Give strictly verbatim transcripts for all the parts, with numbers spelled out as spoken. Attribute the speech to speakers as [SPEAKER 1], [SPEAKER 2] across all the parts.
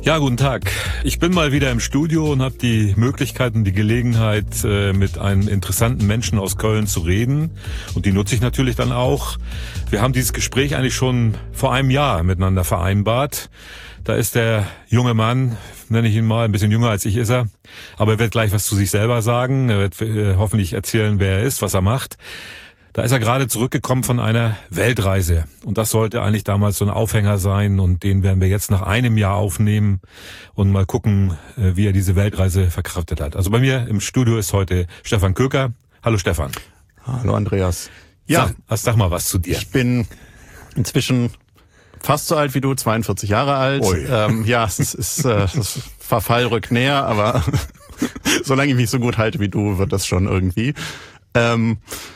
[SPEAKER 1] Ja, guten Tag. Ich bin mal wieder im Studio und habe die Möglichkeit und die Gelegenheit, mit einem interessanten Menschen aus Köln zu reden. Und die nutze ich natürlich dann auch. Wir haben dieses Gespräch eigentlich schon vor einem Jahr miteinander vereinbart. Da ist der junge Mann, nenne ich ihn mal, ein bisschen jünger als ich ist er. Aber er wird gleich was zu sich selber sagen. Er wird äh, hoffentlich erzählen, wer er ist, was er macht. Da ist er gerade zurückgekommen von einer Weltreise. Und das sollte eigentlich damals so ein Aufhänger sein. Und den werden wir jetzt nach einem Jahr aufnehmen und mal gucken, wie er diese Weltreise verkraftet hat. Also bei mir im Studio ist heute Stefan Köker. Hallo Stefan.
[SPEAKER 2] Hallo Andreas. Ja,
[SPEAKER 1] sag, also sag mal was zu dir.
[SPEAKER 2] Ich bin inzwischen fast so alt wie du, zweiundvierzig Jahre alt. Ähm, ja, es ist, ist äh, das Verfall rückt näher, aber solange ich mich so gut halte wie du, wird das schon irgendwie. Ähm,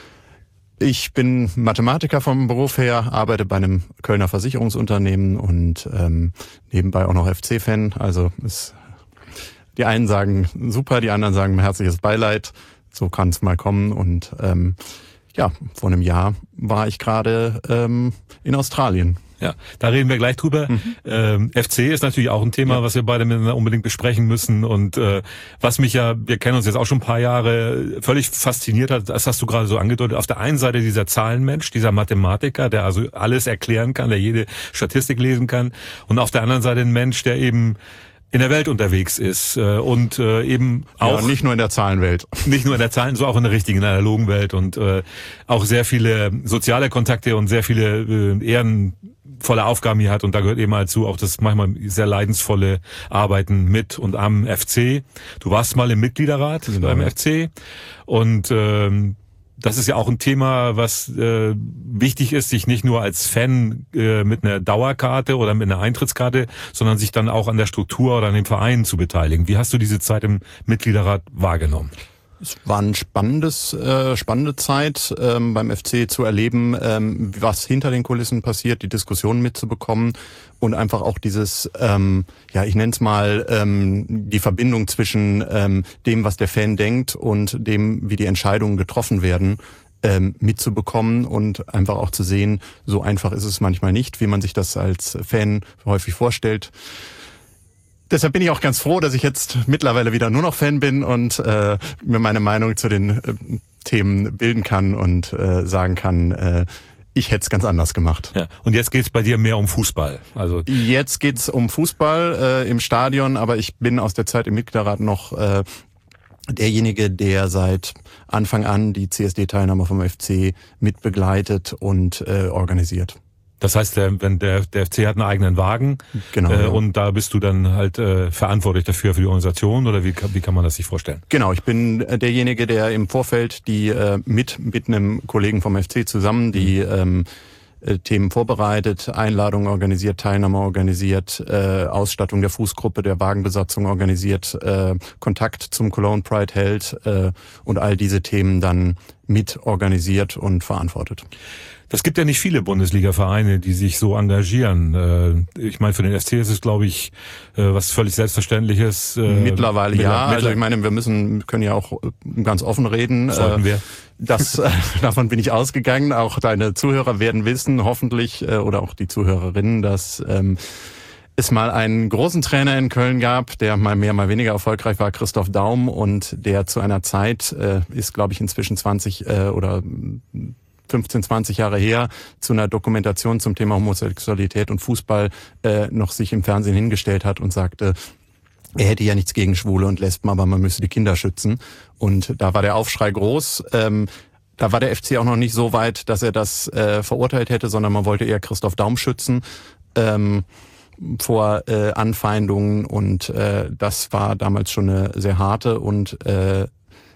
[SPEAKER 2] Ich bin Mathematiker vom Beruf her, arbeite bei einem Kölner Versicherungsunternehmen und ähm, nebenbei auch noch F C-Fan. Also ist, die einen sagen super, die anderen sagen herzliches Beileid. So kann es mal kommen. Und ähm, ja, vor einem Jahr war ich gerade ähm, in Australien.
[SPEAKER 1] Ja, da reden wir gleich drüber. Mhm. Ähm, F C ist natürlich auch ein Thema, ja, was wir beide miteinander unbedingt besprechen müssen. Und äh, was mich ja, wir kennen uns jetzt auch schon ein paar Jahre, völlig fasziniert hat, das hast du gerade so angedeutet. Auf der einen Seite dieser Zahlenmensch, dieser Mathematiker, der also alles erklären kann, der jede Statistik lesen kann. Und auf der anderen Seite ein Mensch, der eben in der Welt unterwegs ist äh, und äh, eben auch...
[SPEAKER 2] Ja, nicht nur in der Zahlenwelt.
[SPEAKER 1] Nicht nur in der Zahlen, so auch in der richtigen, in der analogen Welt und äh, auch sehr viele soziale Kontakte und sehr viele äh, ehrenvolle Aufgaben hier hat. Und da gehört eben halt zu auch das manchmal sehr leidensvolle Arbeiten mit und am F C. Du warst mal im Mitgliederrat genau, beim ja. F C und ähm, das ist ja auch ein Thema, was äh, wichtig ist, sich nicht nur als Fan äh, mit einer Dauerkarte oder mit einer Eintrittskarte, sondern sich dann auch an der Struktur oder an dem Verein zu beteiligen. Wie hast du diese Zeit im Mitgliederrat wahrgenommen?
[SPEAKER 2] Es war ein spannendes, äh, spannende Zeit ähm, beim F C zu erleben, ähm, was hinter den Kulissen passiert, die Diskussionen mitzubekommen und einfach auch dieses, ähm, ja, ich nenne es mal, ähm, die Verbindung zwischen ähm, dem, was der Fan denkt und dem, wie die Entscheidungen getroffen werden, ähm, mitzubekommen und einfach auch zu sehen, so einfach ist es manchmal nicht, wie man sich das als Fan häufig vorstellt. Deshalb bin ich auch ganz froh, dass ich jetzt mittlerweile wieder nur noch Fan bin und äh, mir meine Meinung zu den äh, Themen bilden kann und äh, sagen kann, äh, ich hätte es ganz anders gemacht.
[SPEAKER 1] Ja. Und jetzt geht's bei dir mehr um Fußball. Also
[SPEAKER 2] jetzt geht's um Fußball äh, im Stadion, aber ich bin aus der Zeit im Mitgliederrat noch äh, derjenige, der seit Anfang an die C S D-Teilnahme vom F C mitbegleitet und äh, organisiert.
[SPEAKER 1] Das heißt, der, wenn der, der F C hat einen eigenen Wagen,
[SPEAKER 2] genau,
[SPEAKER 1] äh,
[SPEAKER 2] ja.
[SPEAKER 1] und da bist du dann halt äh, verantwortlich dafür für die Organisation oder wie, wie kann man das sich vorstellen?
[SPEAKER 2] Genau, ich bin derjenige, der im Vorfeld die äh, mit mit einem Kollegen vom F C zusammen die ähm, äh, Themen vorbereitet, Einladungen organisiert, Teilnahme organisiert, äh, Ausstattung der Fußgruppe, der Wagenbesatzung organisiert, äh, Kontakt zum Cologne Pride hält äh, und all diese Themen dann mit organisiert und verantwortet.
[SPEAKER 1] Das gibt ja nicht viele Bundesliga-Vereine, die sich so engagieren. Ich meine, für den F C ist es, glaube ich, was völlig Selbstverständliches.
[SPEAKER 2] Mittlerweile ja. Also ich meine, wir müssen, können ja auch ganz offen reden.
[SPEAKER 1] Sollten wir.
[SPEAKER 2] Das, davon bin ich ausgegangen. Auch deine Zuhörer werden wissen, hoffentlich, oder auch die Zuhörerinnen, dass ähm, es mal einen großen Trainer in Köln gab, der mal mehr, mal weniger erfolgreich war, Christoph Daum, und der zu einer Zeit, äh, ist glaube ich inzwischen zwanzig äh, oder fünfzehn, zwanzig Jahre her, zu einer Dokumentation zum Thema Homosexualität und Fußball äh, noch sich im Fernsehen hingestellt hat und sagte, er hätte ja nichts gegen Schwule und Lesben, aber man müsse die Kinder schützen. Und da war der Aufschrei groß. Ähm, da war der F C auch noch nicht so weit, dass er das äh, verurteilt hätte, sondern man wollte eher Christoph Daum schützen ähm, vor äh, Anfeindungen. Und äh, das war damals schon eine sehr harte und äh,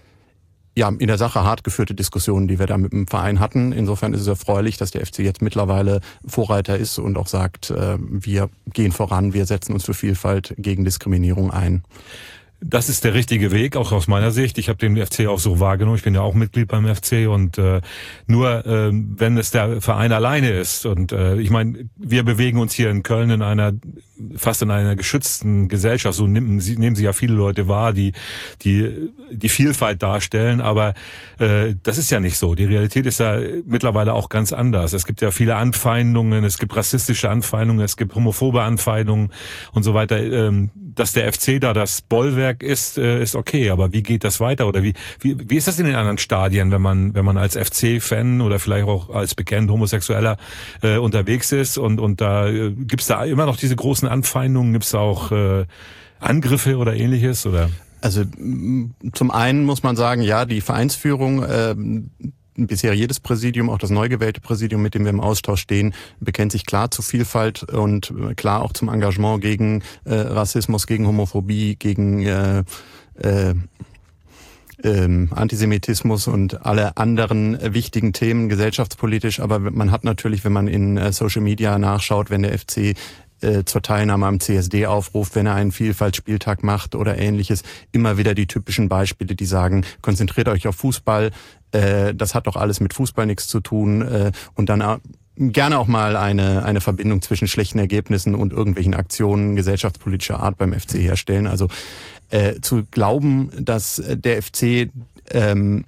[SPEAKER 2] ja, in der Sache hart geführte Diskussionen, die wir da mit dem Verein hatten. Insofern ist es erfreulich, dass der F C jetzt mittlerweile Vorreiter ist und auch sagt, äh, wir gehen voran, wir setzen uns für Vielfalt gegen Diskriminierung ein.
[SPEAKER 1] Das ist der richtige Weg, auch aus meiner Sicht. Ich habe den F C auch so wahrgenommen. Ich bin ja auch Mitglied beim F C und äh, nur äh, wenn es der Verein alleine ist. Und äh, ich meine, wir bewegen uns hier in Köln in einer fast in einer geschützten Gesellschaft. So nehmen sie, nehmen sie ja viele Leute wahr, die die die Vielfalt darstellen. Aber äh, das ist ja nicht so. Die Realität ist ja mittlerweile auch ganz anders. Es gibt ja viele Anfeindungen, es gibt rassistische Anfeindungen, es gibt homophobe Anfeindungen und so weiter. Ähm, dass der F C da das Bollwerk ist, äh, ist okay, aber wie geht das weiter oder wie, wie wie ist das in den anderen Stadien, wenn man wenn man als F C-Fan oder vielleicht auch als bekennt Homosexueller äh, unterwegs ist und und da äh, gibt's da immer noch diese großen Anfeindungen, gibt's auch äh, Angriffe oder ähnliches oder?
[SPEAKER 2] Also zum einen muss man sagen, ja, die Vereinsführung äh, bisher jedes Präsidium, auch das neu gewählte Präsidium, mit dem wir im Austausch stehen, bekennt sich klar zu Vielfalt und klar auch zum Engagement gegen äh, Rassismus, gegen Homophobie, gegen äh, äh, ähm, Antisemitismus und alle anderen wichtigen Themen gesellschaftspolitisch. Aber man hat natürlich, wenn man in äh, Social Media nachschaut, wenn der F C äh, zur Teilnahme am C S D aufruft, wenn er einen Vielfaltsspieltag macht oder ähnliches, immer wieder die typischen Beispiele, die sagen, konzentriert euch auf Fußball, äh, das hat doch alles mit Fußball nichts zu tun äh, und dann äh, gerne auch mal eine eine Verbindung zwischen schlechten Ergebnissen und irgendwelchen Aktionen gesellschaftspolitischer Art beim F C herstellen. Also äh, zu glauben, dass der F C ähm,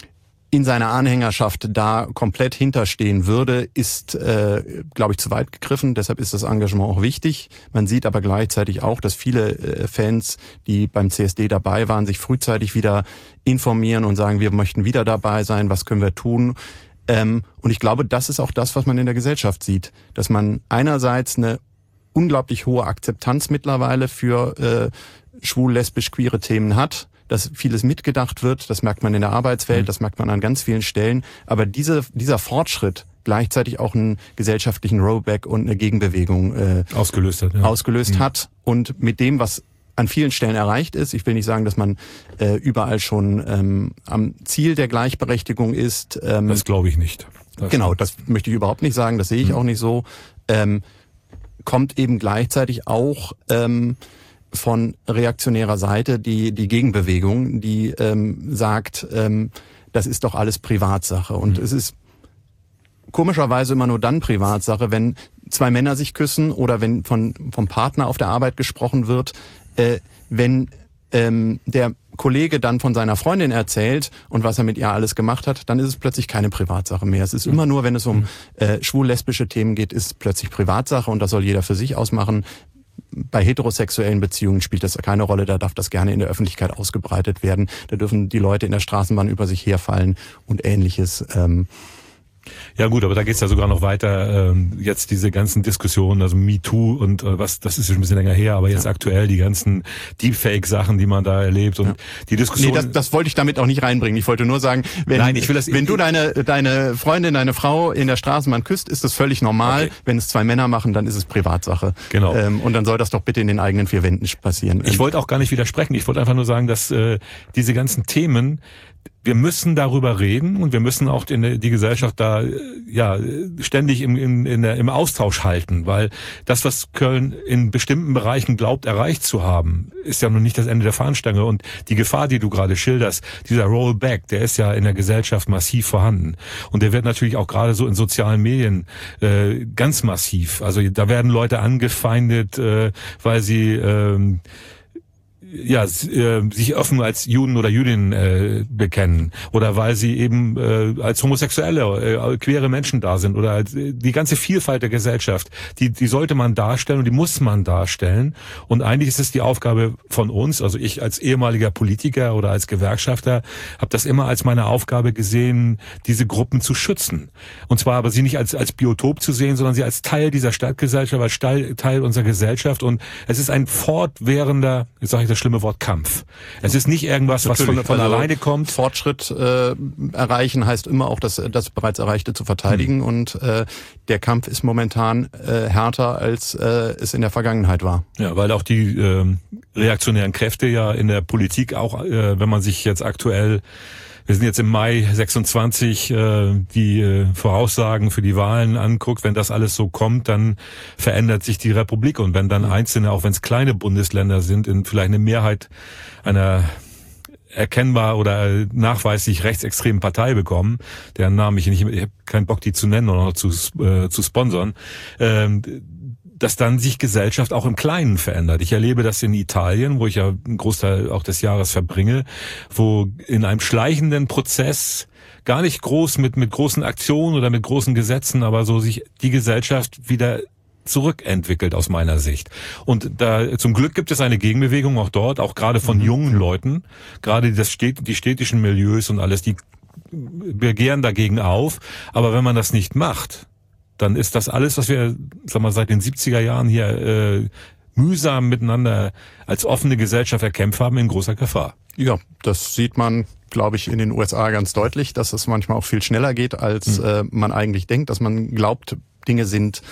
[SPEAKER 2] in seiner Anhängerschaft da komplett hinterstehen würde, ist, äh, glaube ich, zu weit gegriffen. Deshalb ist das Engagement auch wichtig. Man sieht aber gleichzeitig auch, dass viele äh, Fans, die beim C S D dabei waren, sich frühzeitig wieder informieren und sagen, wir möchten wieder dabei sein, was können wir tun? Ähm, und ich glaube, das ist auch das, was man in der Gesellschaft sieht. Dass man einerseits eine unglaublich hohe Akzeptanz mittlerweile für äh, schwul, lesbisch, queere Themen hat, dass vieles mitgedacht wird, das merkt man in der Arbeitswelt, das merkt man an ganz vielen Stellen, aber diese, dieser Fortschritt gleichzeitig auch einen gesellschaftlichen Rollback und eine Gegenbewegung äh,
[SPEAKER 1] ausgelöst hat, ja.
[SPEAKER 2] ausgelöst
[SPEAKER 1] mhm.
[SPEAKER 2] hat und mit dem, was an vielen Stellen erreicht ist. Ich will nicht sagen, dass man äh, überall schon ähm, am Ziel der Gleichberechtigung ist. Ähm,
[SPEAKER 1] das glaube ich nicht.
[SPEAKER 2] Das genau, das möchte ich überhaupt nicht sagen, das sehe ich mhm. auch nicht so. Ähm, kommt eben gleichzeitig auch ähm, von reaktionärer Seite die die Gegenbewegung, die ähm, sagt, ähm, das ist doch alles Privatsache. Und mhm. es ist komischerweise immer nur dann Privatsache, wenn zwei Männer sich küssen oder wenn von vom Partner auf der Arbeit gesprochen wird, äh, wenn ähm, der Kollege dann von seiner Freundin erzählt und was er mit ihr alles gemacht hat, dann ist es plötzlich keine Privatsache mehr. Es ist immer nur, wenn es um äh, schwul-lesbische Themen geht, ist es plötzlich Privatsache und das soll jeder für sich ausmachen. Bei heterosexuellen Beziehungen spielt das keine Rolle, da darf das gerne in der Öffentlichkeit ausgebreitet werden. Da dürfen die Leute in der Straßenbahn über sich herfallen und Ähnliches. Ähm,
[SPEAKER 1] Ja gut, aber da geht's ja sogar noch weiter. Ähm, jetzt diese ganzen Diskussionen, also MeToo und äh, was, das ist schon ein bisschen länger her, aber jetzt ja. aktuell die ganzen Deepfake-Sachen, die man da erlebt und ja. die Diskussion.
[SPEAKER 2] Nee, das, das wollte ich damit auch nicht reinbringen. Ich wollte nur sagen, wenn,
[SPEAKER 1] Nein, ich will das,
[SPEAKER 2] wenn du deine deine Freundin, deine Frau in der Straßenbahn küsst, ist das völlig normal. Okay. Wenn es zwei Männer machen, dann ist es Privatsache.
[SPEAKER 1] Genau.
[SPEAKER 2] Ähm, und dann soll das doch bitte in den eigenen vier Wänden passieren.
[SPEAKER 1] Ich wollte auch gar nicht widersprechen. Ich wollte einfach nur sagen, dass äh, diese ganzen Themen, wir müssen darüber reden und wir müssen auch in die Gesellschaft da ja ständig im, in, in der, im Austausch halten, weil das, was Köln in bestimmten Bereichen glaubt, erreicht zu haben, ist ja noch nicht das Ende der Fahnenstange. Und die Gefahr, die du gerade schilderst, dieser Rollback, der ist ja in der Gesellschaft massiv vorhanden. Und der wird natürlich auch gerade so in sozialen Medien äh, ganz massiv. Also da werden Leute angefeindet, äh, weil sie ähm, ja, sich offen als Juden oder Jüdinnen äh, bekennen oder weil sie eben äh, als homosexuelle, äh, queere Menschen da sind oder als, äh, die ganze Vielfalt der Gesellschaft, die die sollte man darstellen und die muss man darstellen und eigentlich ist es die Aufgabe von uns, also ich als ehemaliger Politiker oder als Gewerkschafter habe das immer als meine Aufgabe gesehen, diese Gruppen zu schützen und zwar aber sie nicht als als Biotop zu sehen, sondern sie als Teil dieser Stadtgesellschaft, als Teil, Teil unserer Gesellschaft und es ist ein fortwährender, jetzt sage ich das schlimme Wort Kampf. Es ist nicht irgendwas, was von, von
[SPEAKER 2] also
[SPEAKER 1] alleine kommt.
[SPEAKER 2] Fortschritt äh, erreichen heißt immer auch, das, das bereits Erreichte zu verteidigen hm. und äh, der Kampf ist momentan äh, härter, als äh, es in der Vergangenheit war.
[SPEAKER 1] Ja, weil auch die äh, reaktionären Kräfte ja in der Politik auch, äh, wenn man sich jetzt aktuell wir sind jetzt im Mai sechsundzwanzig, äh, die äh, Voraussagen für die Wahlen anguckt, wenn das alles so kommt, dann verändert sich die Republik. Und wenn dann einzelne, auch wenn es kleine Bundesländer sind, in vielleicht eine Mehrheit einer erkennbar oder nachweislich rechtsextremen Partei bekommen, deren Namen ich nicht, ich habe keinen Bock, die zu nennen oder noch zu, äh, zu sponsern, ähm, dass dann sich Gesellschaft auch im Kleinen verändert. Ich erlebe das in Italien, wo ich ja einen Großteil auch des Jahres verbringe, wo in einem schleichenden Prozess, gar nicht groß mit mit großen Aktionen oder mit großen Gesetzen, aber so sich die Gesellschaft wieder zurückentwickelt aus meiner Sicht. Und da zum Glück gibt es eine Gegenbewegung auch dort, auch gerade von mhm. jungen Leuten, gerade das Städt, die städtischen Milieus und alles, die begehren dagegen auf. Aber wenn man das nicht macht, dann ist das alles, was wir, sag mal, seit den siebziger Jahren hier äh, mühsam miteinander als offene Gesellschaft erkämpft haben, in großer Gefahr.
[SPEAKER 2] Ja, das sieht man, glaube ich, in den U S A ganz deutlich, dass es manchmal auch viel schneller geht, als mhm. äh, man eigentlich denkt, dass man glaubt, Dinge sind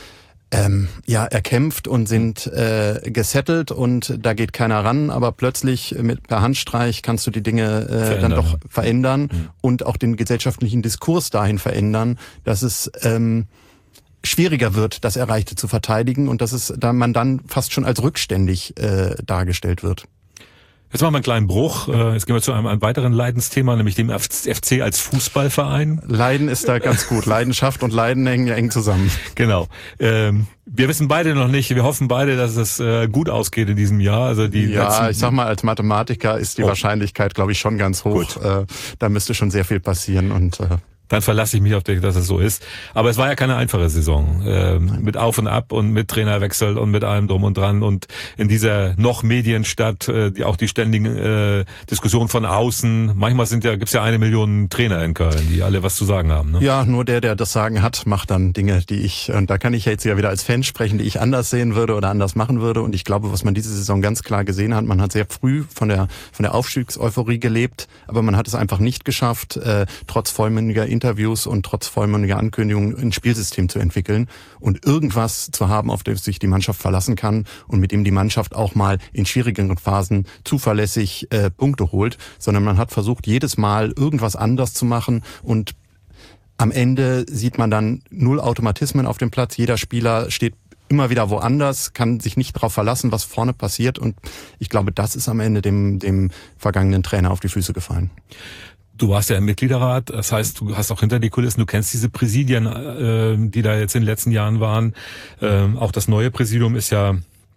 [SPEAKER 2] ähm, ja erkämpft und sind äh, gesettelt und da geht keiner ran, aber plötzlich mit per Handstreich kannst du die Dinge äh, dann doch verändern mhm. und auch den gesellschaftlichen Diskurs dahin verändern, dass es ähm, schwieriger wird, das Erreichte zu verteidigen und dass es da man dann fast schon als rückständig äh, dargestellt wird.
[SPEAKER 1] Jetzt machen wir einen kleinen Bruch. Jetzt gehen wir zu einem, einem weiteren Leidensthema, nämlich dem F C als Fußballverein.
[SPEAKER 2] Leiden ist da ganz gut. Leidenschaft und Leiden hängen ja eng zusammen.
[SPEAKER 1] Genau. Ähm, wir wissen beide noch nicht, wir hoffen beide, dass es äh, gut ausgeht in diesem Jahr. Also die
[SPEAKER 2] ja,
[SPEAKER 1] letzten,
[SPEAKER 2] ich sag mal, als Mathematiker ist die oh. Wahrscheinlichkeit, glaube ich, schon ganz hoch. Äh, da müsste schon sehr viel passieren und äh,
[SPEAKER 1] dann verlasse ich mich auf dich, dass es so ist. Aber es war ja keine einfache Saison. Äh, mit Auf und Ab und mit Trainerwechsel und mit allem drum und dran. Und in dieser noch Medienstadt, äh, die auch die ständigen äh, Diskussionen von außen. Manchmal sind ja gibt's ja eine Million Trainer in Köln, die alle was zu sagen haben. Ne?
[SPEAKER 2] Ja, nur der, der das Sagen hat, macht dann Dinge, die ich, und da kann ich jetzt ja wieder als Fan sprechen, die ich anders sehen würde oder anders machen würde. Und ich glaube, was man diese Saison ganz klar gesehen hat, man hat sehr früh von der von der Aufstiegseuphorie gelebt, aber man hat es einfach nicht geschafft, äh, trotz vollmündiger Interviews und trotz vollmündiger Ankündigungen ein Spielsystem zu entwickeln und irgendwas zu haben, auf das sich die Mannschaft verlassen kann und mit dem die Mannschaft auch mal in schwierigeren Phasen zuverlässig äh, Punkte holt, sondern man hat versucht, jedes Mal irgendwas anders zu machen und am Ende sieht man dann null Automatismen auf dem Platz. Jeder Spieler steht immer wieder woanders, kann sich nicht darauf verlassen, was vorne passiert und ich glaube, das ist am Ende dem, dem vergangenen Trainer auf die Füße gefallen.
[SPEAKER 1] Du warst ja im Mitgliederrat, das heißt, du hast auch hinter die Kulissen, du kennst diese Präsidien, äh, die da jetzt in den letzten Jahren waren. Ähm, auch das neue Präsidium ist ja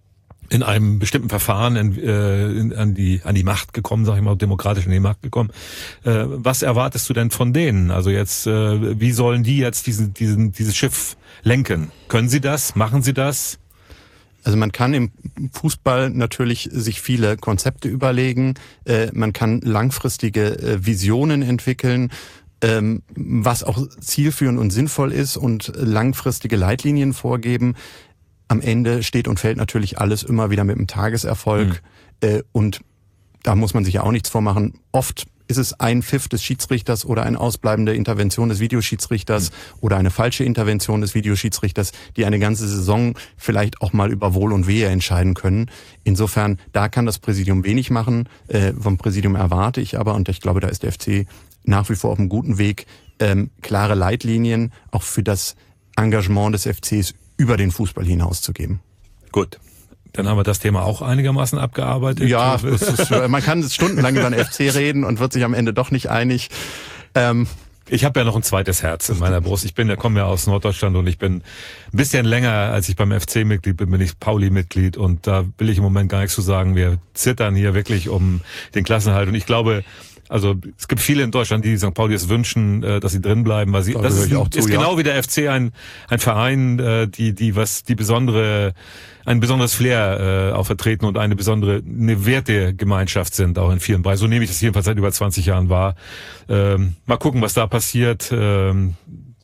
[SPEAKER 1] in einem bestimmten Verfahren in, äh, in, an die an die Macht gekommen, sag ich mal, demokratisch in die Macht gekommen. Äh, was erwartest du denn von denen? Also jetzt, äh, wie sollen die jetzt diesen diesen dieses Schiff lenken? Können sie das? Machen sie das?
[SPEAKER 2] Also man kann im Fußball natürlich sich viele Konzepte überlegen, äh, man kann langfristige äh, Visionen entwickeln, ähm, was auch zielführend und sinnvoll ist und langfristige Leitlinien vorgeben. Am Ende steht und fällt natürlich alles immer wieder mit dem Tageserfolg mhm. äh, und da muss man sich ja auch nichts vormachen. Oft ist es ein Pfiff des Schiedsrichters oder eine ausbleibende Intervention des Videoschiedsrichters mhm. oder eine falsche Intervention des Videoschiedsrichters, die eine ganze Saison vielleicht auch mal über Wohl und Wehe entscheiden können. Insofern, da kann das Präsidium wenig machen. Äh, vom Präsidium erwarte ich aber, und ich glaube, da ist der F C nach wie vor auf einem guten Weg, ähm, klare Leitlinien auch für das Engagement des F Cs über den Fußball hinauszugeben.
[SPEAKER 1] Gut. Dann haben wir das Thema auch einigermaßen abgearbeitet.
[SPEAKER 2] Ja, es ist, man kann stundenlang über den F C reden und wird sich am Ende doch nicht einig. Ähm,
[SPEAKER 1] ich habe ja noch ein zweites Herz in meiner Brust. Ich bin, ja komme ja aus Norddeutschland und ich bin ein bisschen länger, als ich beim F C Mitglied bin, bin ich Pauli-Mitglied und da will ich im Moment gar nichts zu sagen. Wir zittern hier wirklich um den Klassenerhalt und ich glaube, also es gibt viele in Deutschland, die Sankt Pauli es wünschen, dass sie drin bleiben, weil sie das ist, auch zu, ist genau ja. wie der F C ein ein Verein, die die was die besondere ein besonderes Flair äh, auch vertreten und eine besondere eine Wertegemeinschaft sind auch in vielen Bereichen. So nehme ich das jedenfalls seit über zwanzig Jahren wahr. Ähm, mal gucken, was da passiert. Ähm,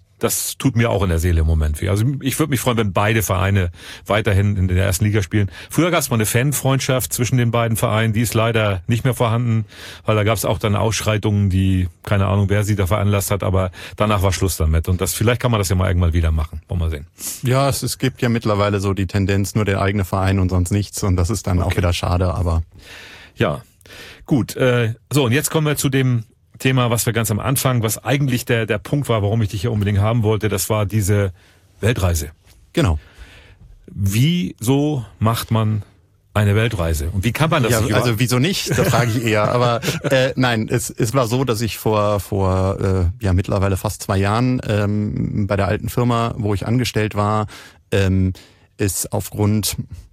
[SPEAKER 1] das tut mir auch in der Seele im Moment weh. Also ich würde mich freuen, wenn beide Vereine weiterhin in der ersten Liga spielen. Früher gab es mal eine Fanfreundschaft zwischen den beiden Vereinen, die ist leider nicht mehr vorhanden, weil da gab es auch dann Ausschreitungen, die, keine Ahnung, wer sie da veranlasst hat, aber danach war Schluss damit. Und das vielleicht kann man das ja mal irgendwann wieder machen. Wollen wir mal sehen.
[SPEAKER 2] Ja, es, es gibt ja mittlerweile so die Tendenz, nur der eigene Verein und sonst nichts. Und das ist dann okay. auch wieder schade, aber...
[SPEAKER 1] Ja, gut. Äh, so, und jetzt kommen wir zu dem Thema, was wir ganz am Anfang, was eigentlich der, der Punkt war, warum ich dich hier unbedingt haben wollte, das war diese Weltreise.
[SPEAKER 2] Genau.
[SPEAKER 1] Wieso macht man eine Weltreise? Und wie kann man das?
[SPEAKER 2] Ja, also wieso nicht? Da frage ich eher. Aber äh, nein, es, es war so, dass ich vor vor äh, ja mittlerweile fast zwei Jahren ähm, bei der alten Firma, wo ich angestellt war, ähm, ist aufgrund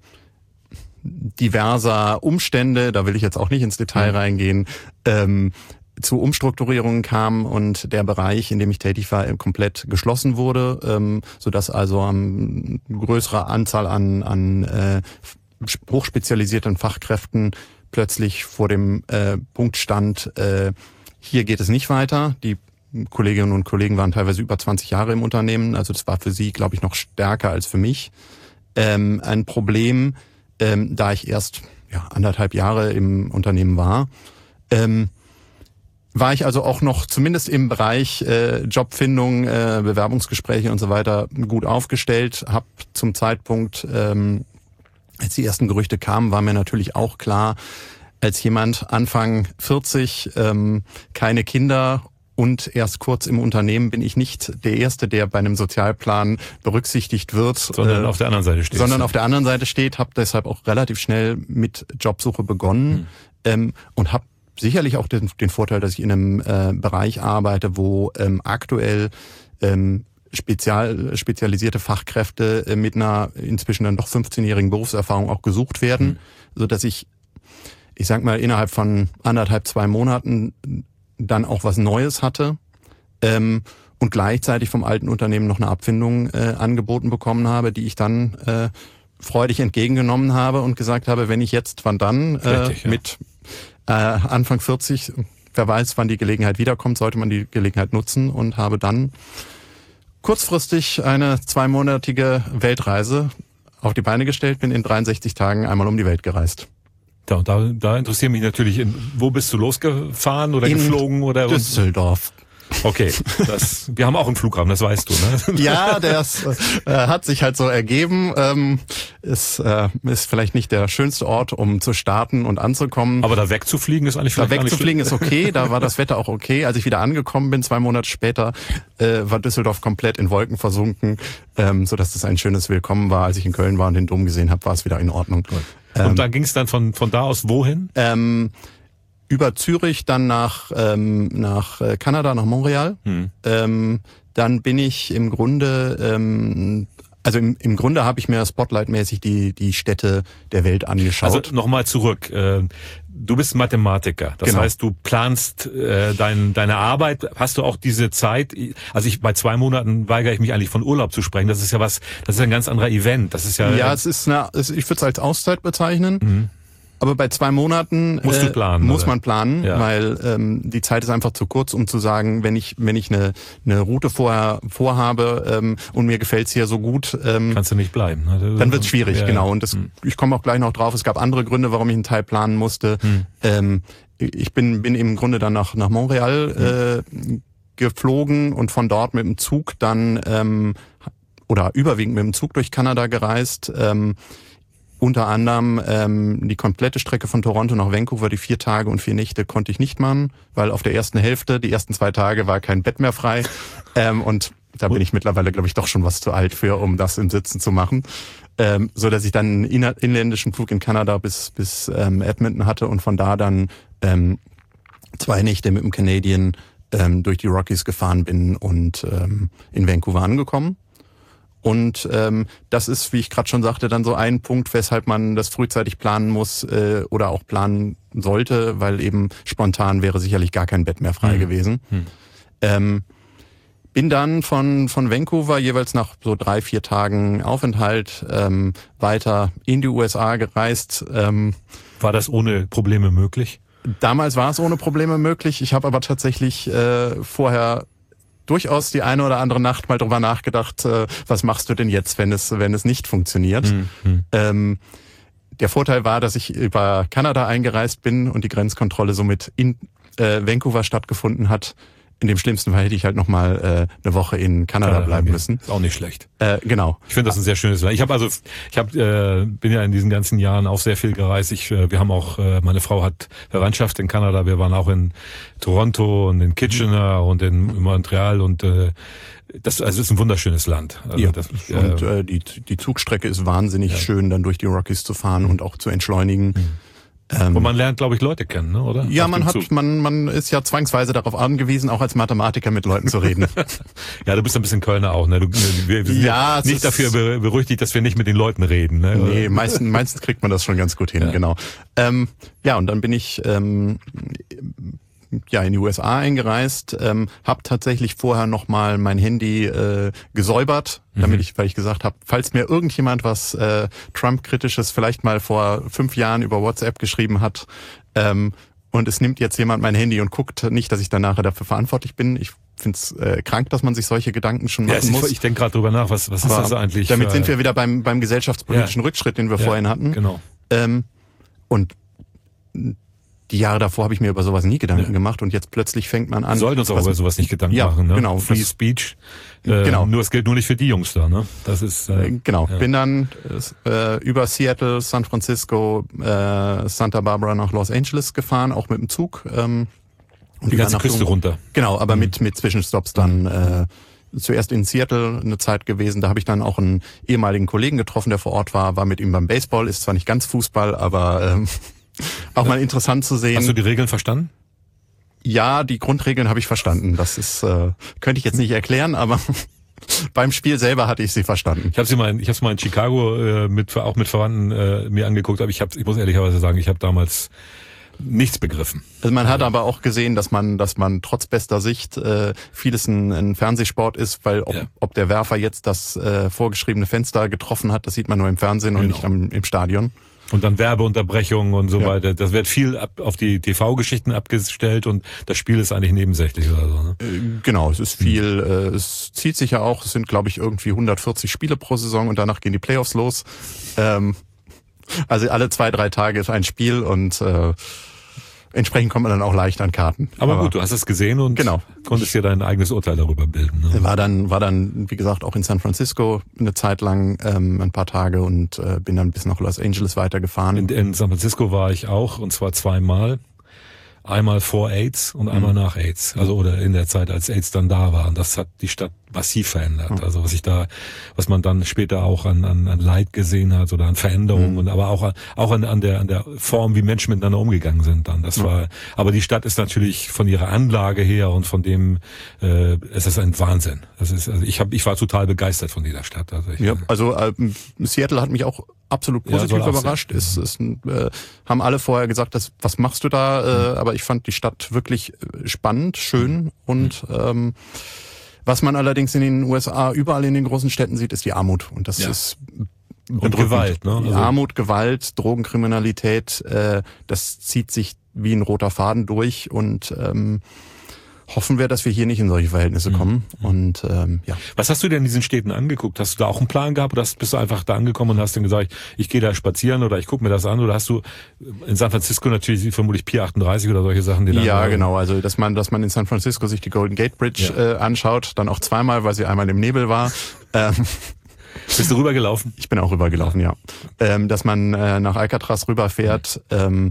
[SPEAKER 2] diverser Umstände, da will ich jetzt auch nicht ins Detail mhm. reingehen, ähm, zu Umstrukturierungen kam und der Bereich, in dem ich tätig war, komplett geschlossen wurde, ähm, sodass also eine größere Anzahl an, an äh, hochspezialisierten Fachkräften plötzlich vor dem äh, Punkt stand, äh, hier geht es nicht weiter. Die Kolleginnen und Kollegen waren teilweise über zwanzig Jahre im Unternehmen, also das war für sie, glaube ich, noch stärker als für mich. Ähm, ein Problem, ähm, da ich erst ja, anderthalb Jahre im Unternehmen war, ähm, war ich also auch noch zumindest im Bereich äh, Jobfindung, äh, Bewerbungsgespräche und so weiter gut aufgestellt. Hab zum Zeitpunkt, ähm, als die ersten Gerüchte kamen, war mir natürlich auch klar, als jemand Anfang vierzig, ähm, keine Kinder und erst kurz im Unternehmen, bin ich nicht der Erste, der bei einem Sozialplan berücksichtigt wird.
[SPEAKER 1] Sondern äh, auf der anderen Seite steht.
[SPEAKER 2] Sondern auf der anderen Seite steht, habe deshalb auch relativ schnell mit Jobsuche begonnen hm. ähm, und habe sicherlich auch den, den Vorteil, dass ich in einem äh, Bereich arbeite, wo ähm, aktuell ähm, spezial, spezialisierte Fachkräfte äh, mit einer inzwischen dann doch fünfzehnjährigen Berufserfahrung auch gesucht werden, mhm. so dass ich, ich sag mal, innerhalb von anderthalb, zwei Monaten dann auch was Neues hatte ähm, und gleichzeitig vom alten Unternehmen noch eine Abfindung äh, angeboten bekommen habe, die ich dann äh, freudig entgegengenommen habe und gesagt habe, wenn ich jetzt, wann dann äh, Richtig, ja. mit Äh, Anfang vierzig, wer weiß, wann die Gelegenheit wiederkommt, sollte man die Gelegenheit nutzen und habe dann kurzfristig eine zweimonatige Weltreise auf die Beine gestellt, bin in dreiundsechzig Tagen einmal um die Welt gereist.
[SPEAKER 1] Da, da, da interessiert mich natürlich, in, wo bist du losgefahren oder
[SPEAKER 2] in
[SPEAKER 1] geflogen? Oder
[SPEAKER 2] Düsseldorf.
[SPEAKER 1] Okay, das, wir haben auch einen Flughafen, das weißt du, ne?
[SPEAKER 2] Ja, das äh, hat sich halt so ergeben. Ähm, ist, äh, ist vielleicht nicht der schönste Ort, um zu starten und anzukommen.
[SPEAKER 1] Aber da wegzufliegen ist eigentlich vielleicht
[SPEAKER 2] Da wegzufliegen ist okay, da war das Wetter auch okay. Als ich wieder angekommen bin, zwei Monate später, äh, war Düsseldorf komplett in Wolken versunken, ähm, sodass das ein schönes Willkommen war. Als ich in Köln war und den Dom gesehen habe, war es wieder in Ordnung.
[SPEAKER 1] Ähm, und dann ging es dann von von da aus wohin?
[SPEAKER 2] Ähm, über Zürich, dann nach ähm, nach Kanada, nach Montreal. Hm. Ähm, dann bin ich im Grunde, ähm, also im, im Grunde habe ich mir spotlightmäßig die die Städte der Welt angeschaut.
[SPEAKER 1] Also nochmal zurück. Äh, du bist Mathematiker, das
[SPEAKER 2] genau.
[SPEAKER 1] heißt, du planst äh, dein, deine Arbeit. Hast du auch diese Zeit? Also ich bei zwei Monaten weigere ich mich eigentlich von Urlaub zu sprechen. Das ist ja was, das ist ein ganz anderer Event. Das ist ja.
[SPEAKER 2] Ja, es ist eine, ich würde es als Auszeit bezeichnen. Mhm. Aber bei zwei Monaten
[SPEAKER 1] Musst du planen,
[SPEAKER 2] äh, muss
[SPEAKER 1] oder?
[SPEAKER 2] man planen,
[SPEAKER 1] ja.
[SPEAKER 2] weil ähm, die Zeit ist einfach zu kurz, um zu sagen, wenn ich wenn ich eine eine Route vorher vorhabe ähm, und mir gefällt's hier so gut, ähm,
[SPEAKER 1] kannst du nicht bleiben. Ne?
[SPEAKER 2] Dann wird's schwierig,
[SPEAKER 1] ja,
[SPEAKER 2] genau. Und das,
[SPEAKER 1] hm.
[SPEAKER 2] ich komme auch gleich noch drauf. Es gab andere Gründe, warum ich einen Teil planen musste. Hm. Ähm, ich bin bin im Grunde dann nach nach Montreal hm. äh, geflogen und von dort mit dem Zug dann ähm, oder überwiegend mit dem Zug durch Kanada gereist. Ähm, Unter anderem ähm, die komplette Strecke von Toronto nach Vancouver, die vier Tage und vier Nächte konnte ich nicht machen, weil auf der ersten Hälfte, die ersten zwei Tage war kein Bett mehr frei. ähm, und da bin ich mittlerweile, glaube ich, doch schon was zu alt für, um das im Sitzen zu machen. Ähm, so dass ich dann einen inländischen Flug in Kanada bis bis ähm, Edmonton hatte und von da dann ähm, zwei Nächte mit dem Canadian ähm, durch die Rockies gefahren bin und ähm, in Vancouver angekommen. Und ähm, das ist, wie ich gerade schon sagte, dann so ein Punkt, weshalb man das frühzeitig planen muss äh, oder auch planen sollte, weil eben spontan wäre sicherlich gar kein Bett mehr frei hm. gewesen. Hm. Ähm, bin dann von von Vancouver jeweils nach so drei, vier Tagen Aufenthalt ähm, weiter in die U S A gereist. Ähm,
[SPEAKER 1] War das ohne Probleme möglich?
[SPEAKER 2] Damals war es ohne Probleme möglich. Ich habe aber tatsächlich äh, vorher durchaus die eine oder andere Nacht mal drüber nachgedacht, äh, was machst du denn jetzt, wenn es wenn es nicht funktioniert. Mhm. Ähm, der Vorteil war, dass ich über Kanada eingereist bin und die Grenzkontrolle somit in äh, Vancouver stattgefunden hat. in dem schlimmsten Fall hätte ich halt nochmal äh, eine Woche in Kanada
[SPEAKER 1] Kanada
[SPEAKER 2] bleiben
[SPEAKER 1] gehen.
[SPEAKER 2] müssen.
[SPEAKER 1] Ist auch nicht schlecht.
[SPEAKER 2] Äh, genau.
[SPEAKER 1] Ich finde das ein sehr schönes Land. Ich habe also, ich habe, äh, bin ja in diesen ganzen Jahren auch sehr viel gereist. Ich, äh, wir haben auch, äh, meine Frau hat Verwandtschaft in Kanada. Wir waren auch in Toronto und in Kitchener und in Montreal und äh, das, also ist ein wunderschönes Land. Also
[SPEAKER 2] ja.
[SPEAKER 1] das, äh,
[SPEAKER 2] und äh, die die Zugstrecke ist wahnsinnig ja. schön, dann durch die Rockies zu fahren mhm. und auch zu entschleunigen. Mhm.
[SPEAKER 1] Ähm, und man lernt, glaube ich, Leute kennen, ne? Oder?
[SPEAKER 2] Ja,
[SPEAKER 1] Auf
[SPEAKER 2] man hat,
[SPEAKER 1] Zug.
[SPEAKER 2] man, man ist ja zwangsweise darauf angewiesen, auch als Mathematiker mit Leuten zu reden.
[SPEAKER 1] Ja, du bist ein bisschen Kölner auch, ne? Du, wir, wir sind ja, nicht dafür berüchtigt, dass wir nicht mit den Leuten reden, ne?
[SPEAKER 2] Nee, meistens, meistens kriegt man das schon ganz gut hin, ja. genau. Ähm, ja, und dann bin ich ähm, ja in die U S A eingereist, ähm, habe tatsächlich vorher nochmal mein Handy äh, gesäubert, damit mhm. ich, weil ich gesagt habe, falls mir irgendjemand was äh, Trump-kritisches vielleicht mal vor fünf Jahren über WhatsApp geschrieben hat, ähm, und es nimmt jetzt jemand mein Handy und guckt nicht, dass ich dann nachher dafür verantwortlich bin. Ich finde es äh, krank, dass man sich solche Gedanken schon machen
[SPEAKER 1] ja,
[SPEAKER 2] muss.
[SPEAKER 1] Ich, ich denke gerade drüber nach, was, was ist das eigentlich?
[SPEAKER 2] Damit
[SPEAKER 1] für,
[SPEAKER 2] sind wir wieder beim, beim gesellschaftspolitischen ja. Rückschritt, den wir ja, vorhin hatten.
[SPEAKER 1] Genau.
[SPEAKER 2] Ähm, und die Jahre davor habe ich mir über sowas nie Gedanken ja. gemacht und jetzt plötzlich fängt man an.
[SPEAKER 1] Wir sollten uns auch über sowas nicht Gedanken
[SPEAKER 2] ja,
[SPEAKER 1] machen, ne?
[SPEAKER 2] Genau.
[SPEAKER 1] Free Speech. Äh,
[SPEAKER 2] genau.
[SPEAKER 1] Nur es gilt nur nicht für die Jungs da, ne? Das ist äh,
[SPEAKER 2] genau.
[SPEAKER 1] Ja.
[SPEAKER 2] Bin dann äh, über Seattle, San Francisco, äh, Santa Barbara nach Los Angeles gefahren, auch mit dem Zug. Ähm,
[SPEAKER 1] und die ganze Küste runter.
[SPEAKER 2] Genau, aber mhm. mit mit Zwischenstopps dann. Äh, zuerst in Seattle eine Zeit gewesen. Da habe ich dann auch einen ehemaligen Kollegen getroffen, der vor Ort war. War mit ihm beim Baseball. Ist zwar nicht ganz Fußball, aber ähm, auch mal interessant zu sehen.
[SPEAKER 1] Hast du die Regeln verstanden?
[SPEAKER 2] Ja, die Grundregeln habe ich verstanden. Das ist äh, könnte ich jetzt nicht erklären, aber beim Spiel selber hatte ich sie verstanden.
[SPEAKER 1] Ich habe sie mal, in, ich habe es mal in Chicago äh, mit auch mit Verwandten äh, mir angeguckt, aber ich habe, ich muss ehrlicherweise sagen, ich habe damals nichts begriffen.
[SPEAKER 2] Also man hat aber auch gesehen, dass man, dass man trotz bester Sicht äh, vieles ein, ein Fernsehsport ist, weil ob, ja. ob der Werfer jetzt das äh, vorgeschriebene Fenster getroffen hat, das sieht man nur im Fernsehen genau. und nicht am, im Stadion.
[SPEAKER 1] Und dann Werbeunterbrechungen und so
[SPEAKER 2] ja.
[SPEAKER 1] weiter. Das wird viel ab, auf die T V-Geschichten abgestellt und das Spiel ist eigentlich nebensächlich oder so. Ne?
[SPEAKER 2] Genau, es ist viel, mhm. äh, es zieht sich ja auch, es sind glaube ich irgendwie hundertvierzig Spiele pro Saison und danach gehen die Playoffs los. Ähm, also alle zwei, drei Tage ist ein Spiel und äh, entsprechend kommt man dann auch leicht an Karten.
[SPEAKER 1] Aber, Aber gut, du hast es gesehen und
[SPEAKER 2] genau.
[SPEAKER 1] konntest dir dein eigenes Urteil darüber bilden. Ne?
[SPEAKER 2] War dann, war dann, wie gesagt, auch in San Francisco eine Zeit lang, ähm, ein paar Tage und äh, bin dann bis nach Los Angeles weitergefahren.
[SPEAKER 1] In, in San Francisco war ich auch und zwar zweimal. Einmal vor AIDS und einmal mhm. nach AIDS. Also oder in der Zeit, als AIDS dann da war. Und das hat die Stadt massiv verändert. Mhm. Also was ich da, was man dann später auch an, an, an Leid gesehen hat oder an Veränderungen, mhm. und aber auch, auch an, an der, an der Form, wie Menschen miteinander umgegangen sind dann. Das mhm. war, aber die Stadt ist natürlich von ihrer Anlage her und von dem, äh, es ist ein Wahnsinn. Das ist, also ich habe, ich war total begeistert von dieser Stadt. Also, ich,
[SPEAKER 2] ja, also äh, Seattle hat mich auch absolut positiv ja, überrascht. Es, es äh, haben alle vorher gesagt, dass, was machst du da? Äh, mhm. Aber ich fand die Stadt wirklich spannend, schön mhm. und ähm, was man allerdings in den U S A überall in den großen Städten sieht, ist die Armut. Und das ja. ist
[SPEAKER 1] und Gewalt, ne?
[SPEAKER 2] Also Armut, Gewalt, Drogenkriminalität, äh, das zieht sich wie ein roter Faden durch und ähm, hoffen wir, dass wir hier nicht in solche Verhältnisse kommen. Mhm. Und ähm, ja.
[SPEAKER 1] Was hast du denn in diesen Städten angeguckt? Hast du da auch einen Plan gehabt oder bist du einfach da angekommen und hast dann gesagt, ich gehe da spazieren oder ich gucke mir das an? Oder hast du in San Francisco natürlich vermutlich Pier achtunddreißig oder solche Sachen? Die dann
[SPEAKER 2] ja, genau. Also dass man, dass man in San Francisco sich die Golden Gate Bridge ja. äh, anschaut, dann auch zweimal, weil sie einmal im Nebel war. ähm,
[SPEAKER 1] Bist du rübergelaufen?
[SPEAKER 2] Ich bin auch rübergelaufen, ja. ja. Ähm, dass man äh, nach Alcatraz rüberfährt mhm. ähm,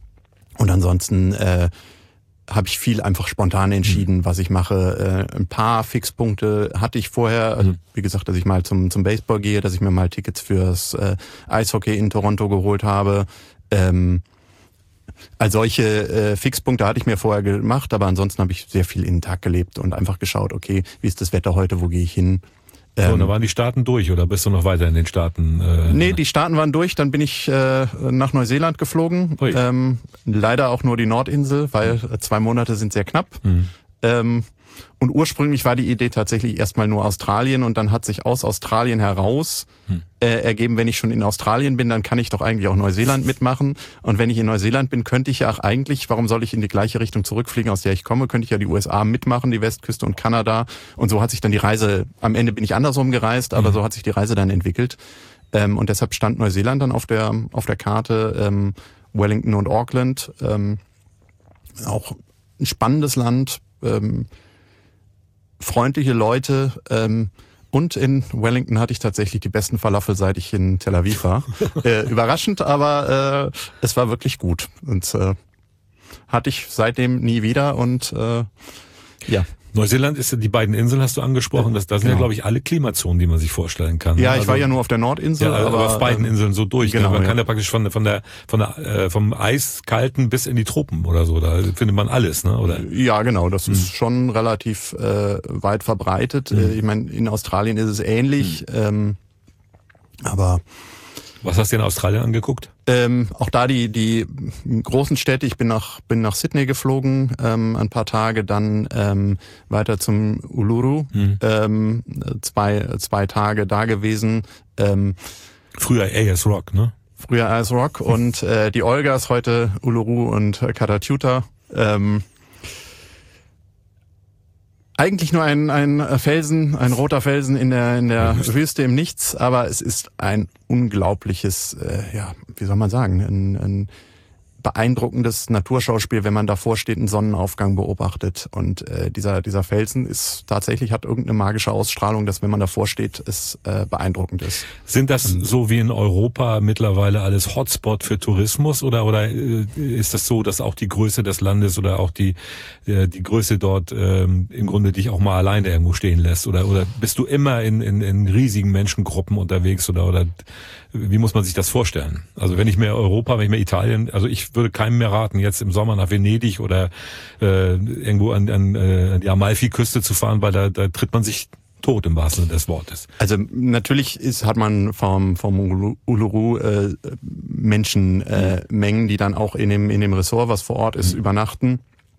[SPEAKER 2] und ansonsten äh, habe ich viel einfach spontan entschieden, mhm. was ich mache. Äh, ein paar Fixpunkte hatte ich vorher. Also wie gesagt, dass ich mal zum zum Baseball gehe, dass ich mir mal Tickets fürs äh, Eishockey in Toronto geholt habe. Ähm, also solche äh, Fixpunkte hatte ich mir vorher gemacht, aber ansonsten habe ich sehr viel in den Tag gelebt und einfach geschaut, okay, wie ist das Wetter heute, wo gehe ich hin?
[SPEAKER 1] So, ähm, und dann waren die Staaten durch oder bist du noch weiter in den Staaten? Äh,
[SPEAKER 2] nee, die Staaten waren durch, dann bin ich äh, nach Neuseeland geflogen. Ähm, leider auch nur die Nordinsel, weil äh, zwei Monate sind sehr knapp. Mhm. Ähm, und ursprünglich war die Idee tatsächlich erstmal nur Australien und dann hat sich aus Australien heraus mhm. äh, ergeben, wenn ich schon in Australien bin, dann kann ich doch eigentlich auch Neuseeland mitmachen. Und wenn ich in Neuseeland bin, könnte ich ja auch eigentlich, warum soll ich in die gleiche Richtung zurückfliegen, aus der ich komme, könnte ich ja die U S A mitmachen, die Westküste und Kanada. Und so hat sich dann die Reise, am Ende bin ich andersrum gereist, aber mhm. so hat sich die Reise dann entwickelt. Ähm, und deshalb stand Neuseeland dann auf der auf der Karte, ähm, Wellington und Auckland. Ähm, auch ein spannendes Land, ähm, freundliche Leute. Ähm, und in Wellington hatte ich tatsächlich die besten Falafel, seit ich in Tel Aviv war. äh, überraschend, aber äh, es war wirklich gut. Und äh, hatte ich seitdem nie wieder. Und äh, ja.
[SPEAKER 1] Neuseeland ist ja, die beiden Inseln hast du angesprochen, das, das sind genau. ja, glaube ich, alle Klimazonen, die man sich vorstellen kann.
[SPEAKER 2] Ja,
[SPEAKER 1] also,
[SPEAKER 2] ich war ja nur auf der Nordinsel.
[SPEAKER 1] Ja, aber, aber auf beiden
[SPEAKER 2] ähm,
[SPEAKER 1] Inseln so durch.
[SPEAKER 2] Genau,
[SPEAKER 1] ne? Man
[SPEAKER 2] ja.
[SPEAKER 1] kann ja praktisch von, von der, von der, äh, vom eiskalten bis in die Tropen oder so, da findet man alles, ne? Oder?
[SPEAKER 2] Ja, genau, das
[SPEAKER 1] hm.
[SPEAKER 2] ist schon relativ äh, weit verbreitet. Hm. Ich meine, in Australien ist es ähnlich, hm. ähm, aber...
[SPEAKER 1] Was hast du in Australien angeguckt?
[SPEAKER 2] Ähm, auch da die die großen Städte. Ich bin nach bin nach Sydney geflogen, ähm, ein paar Tage, dann ähm, weiter zum Uluru, mhm. ähm, zwei zwei Tage da gewesen. Ähm,
[SPEAKER 1] Früher Ayers Rock, ne?
[SPEAKER 2] Früher Ayers Rock und äh, die Olgas, heute Uluru und Kata Ähm, Eigentlich nur ein, ein Felsen, ein roter Felsen in der in der ja, Wüste im Nichts, aber es ist ein unglaubliches, äh, ja, wie soll man sagen, ein, ein beeindruckendes Naturschauspiel, wenn man davor steht, einen Sonnenaufgang beobachtet. Und äh, dieser dieser Felsen ist tatsächlich, hat irgendeine magische Ausstrahlung, dass wenn man davor steht, es äh, beeindruckend ist.
[SPEAKER 1] Sind das so wie in Europa mittlerweile alles Hotspot für Tourismus oder oder äh, ist das so, dass auch die Größe des Landes oder auch die äh, die Größe dort ähm, im Grunde dich auch mal alleine irgendwo stehen lässt? Oder oder bist du immer in in, in riesigen Menschengruppen unterwegs oder oder wie muss man sich das vorstellen? Also wenn ich mir Europa, wenn ich mir Italien, also ich würde keinem mehr raten, jetzt im Sommer nach Venedig oder äh, irgendwo an, an äh, die Amalfi-Küste zu fahren, weil da, da tritt man sich tot im wahrsten Sinne des Wortes.
[SPEAKER 2] Also natürlich ist, hat man vom, vom Uluru äh, Menschenmengen, äh, mhm. die dann auch in dem, in dem Ressort, was vor Ort ist, mhm. übernachten.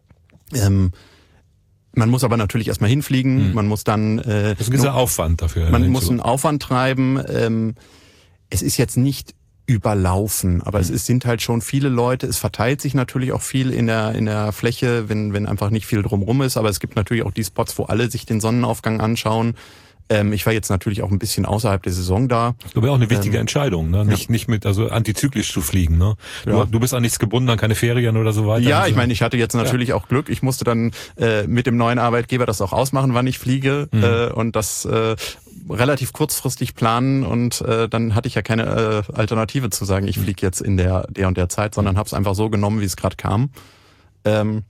[SPEAKER 2] Ähm, Man muss aber natürlich erstmal hinfliegen, mhm. man muss dann... Äh,
[SPEAKER 1] das ist ein gewisser Aufwand dafür.
[SPEAKER 2] Man muss einen Aufwand treiben. Ähm, es ist jetzt nicht überlaufen, aber mhm. es ist, sind halt schon viele Leute. Es verteilt sich natürlich auch viel in der in der Fläche, wenn wenn einfach nicht viel drumrum ist. Aber es gibt natürlich auch die Spots, wo alle sich den Sonnenaufgang anschauen. Ähm, ich war jetzt natürlich auch ein bisschen außerhalb der Saison da.
[SPEAKER 1] Das wäre auch eine wichtige ähm, Entscheidung, ne? Nicht, ja. nicht mit, also antizyklisch zu fliegen, ne? Du, ja. du bist an nichts gebunden, an keine Ferien oder so weiter.
[SPEAKER 2] Ja, ich meine, ich hatte jetzt natürlich ja. auch Glück. Ich musste dann äh, mit dem neuen Arbeitgeber das auch ausmachen, wann ich fliege, mhm. äh, und das äh, relativ kurzfristig planen, und äh, dann hatte ich ja keine äh, Alternative zu sagen, ich fliege jetzt in der der und der Zeit, sondern habe es einfach so genommen, wie es gerade kam. Ähm,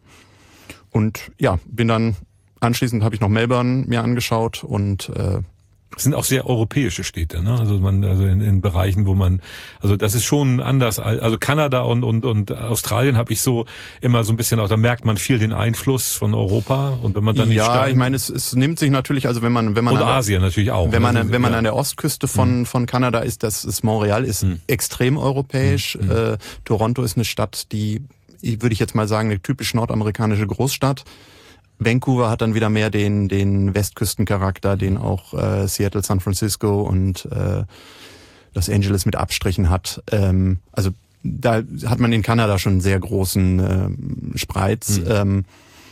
[SPEAKER 2] und ja, bin dann anschließend habe ich noch Melbourne mir angeschaut und äh,
[SPEAKER 1] das sind auch sehr europäische Städte, ne? Also man, also in, in Bereichen, wo man, also das ist schon anders. Also Kanada und und und Australien habe ich so immer so ein bisschen auch. Da merkt man viel den Einfluss von Europa, und wenn man dann
[SPEAKER 2] ja,
[SPEAKER 1] nicht
[SPEAKER 2] ich meine, es, es nimmt sich natürlich, also wenn man wenn man
[SPEAKER 1] und Asien natürlich auch.
[SPEAKER 2] Wenn man wenn man ja. an der Ostküste von mhm. von Kanada ist, das ist Montreal ist mhm. extrem europäisch. Mhm. Äh, Toronto ist eine Stadt, die, würde ich jetzt mal sagen, eine typisch nordamerikanische Großstadt. Vancouver hat dann wieder mehr den den Westküstencharakter, den auch äh, Seattle, San Francisco und äh, Los Angeles mit Abstrichen hat. Ähm, also da hat man in Kanada schon einen sehr großen äh, Spreiz. Mhm. Ähm,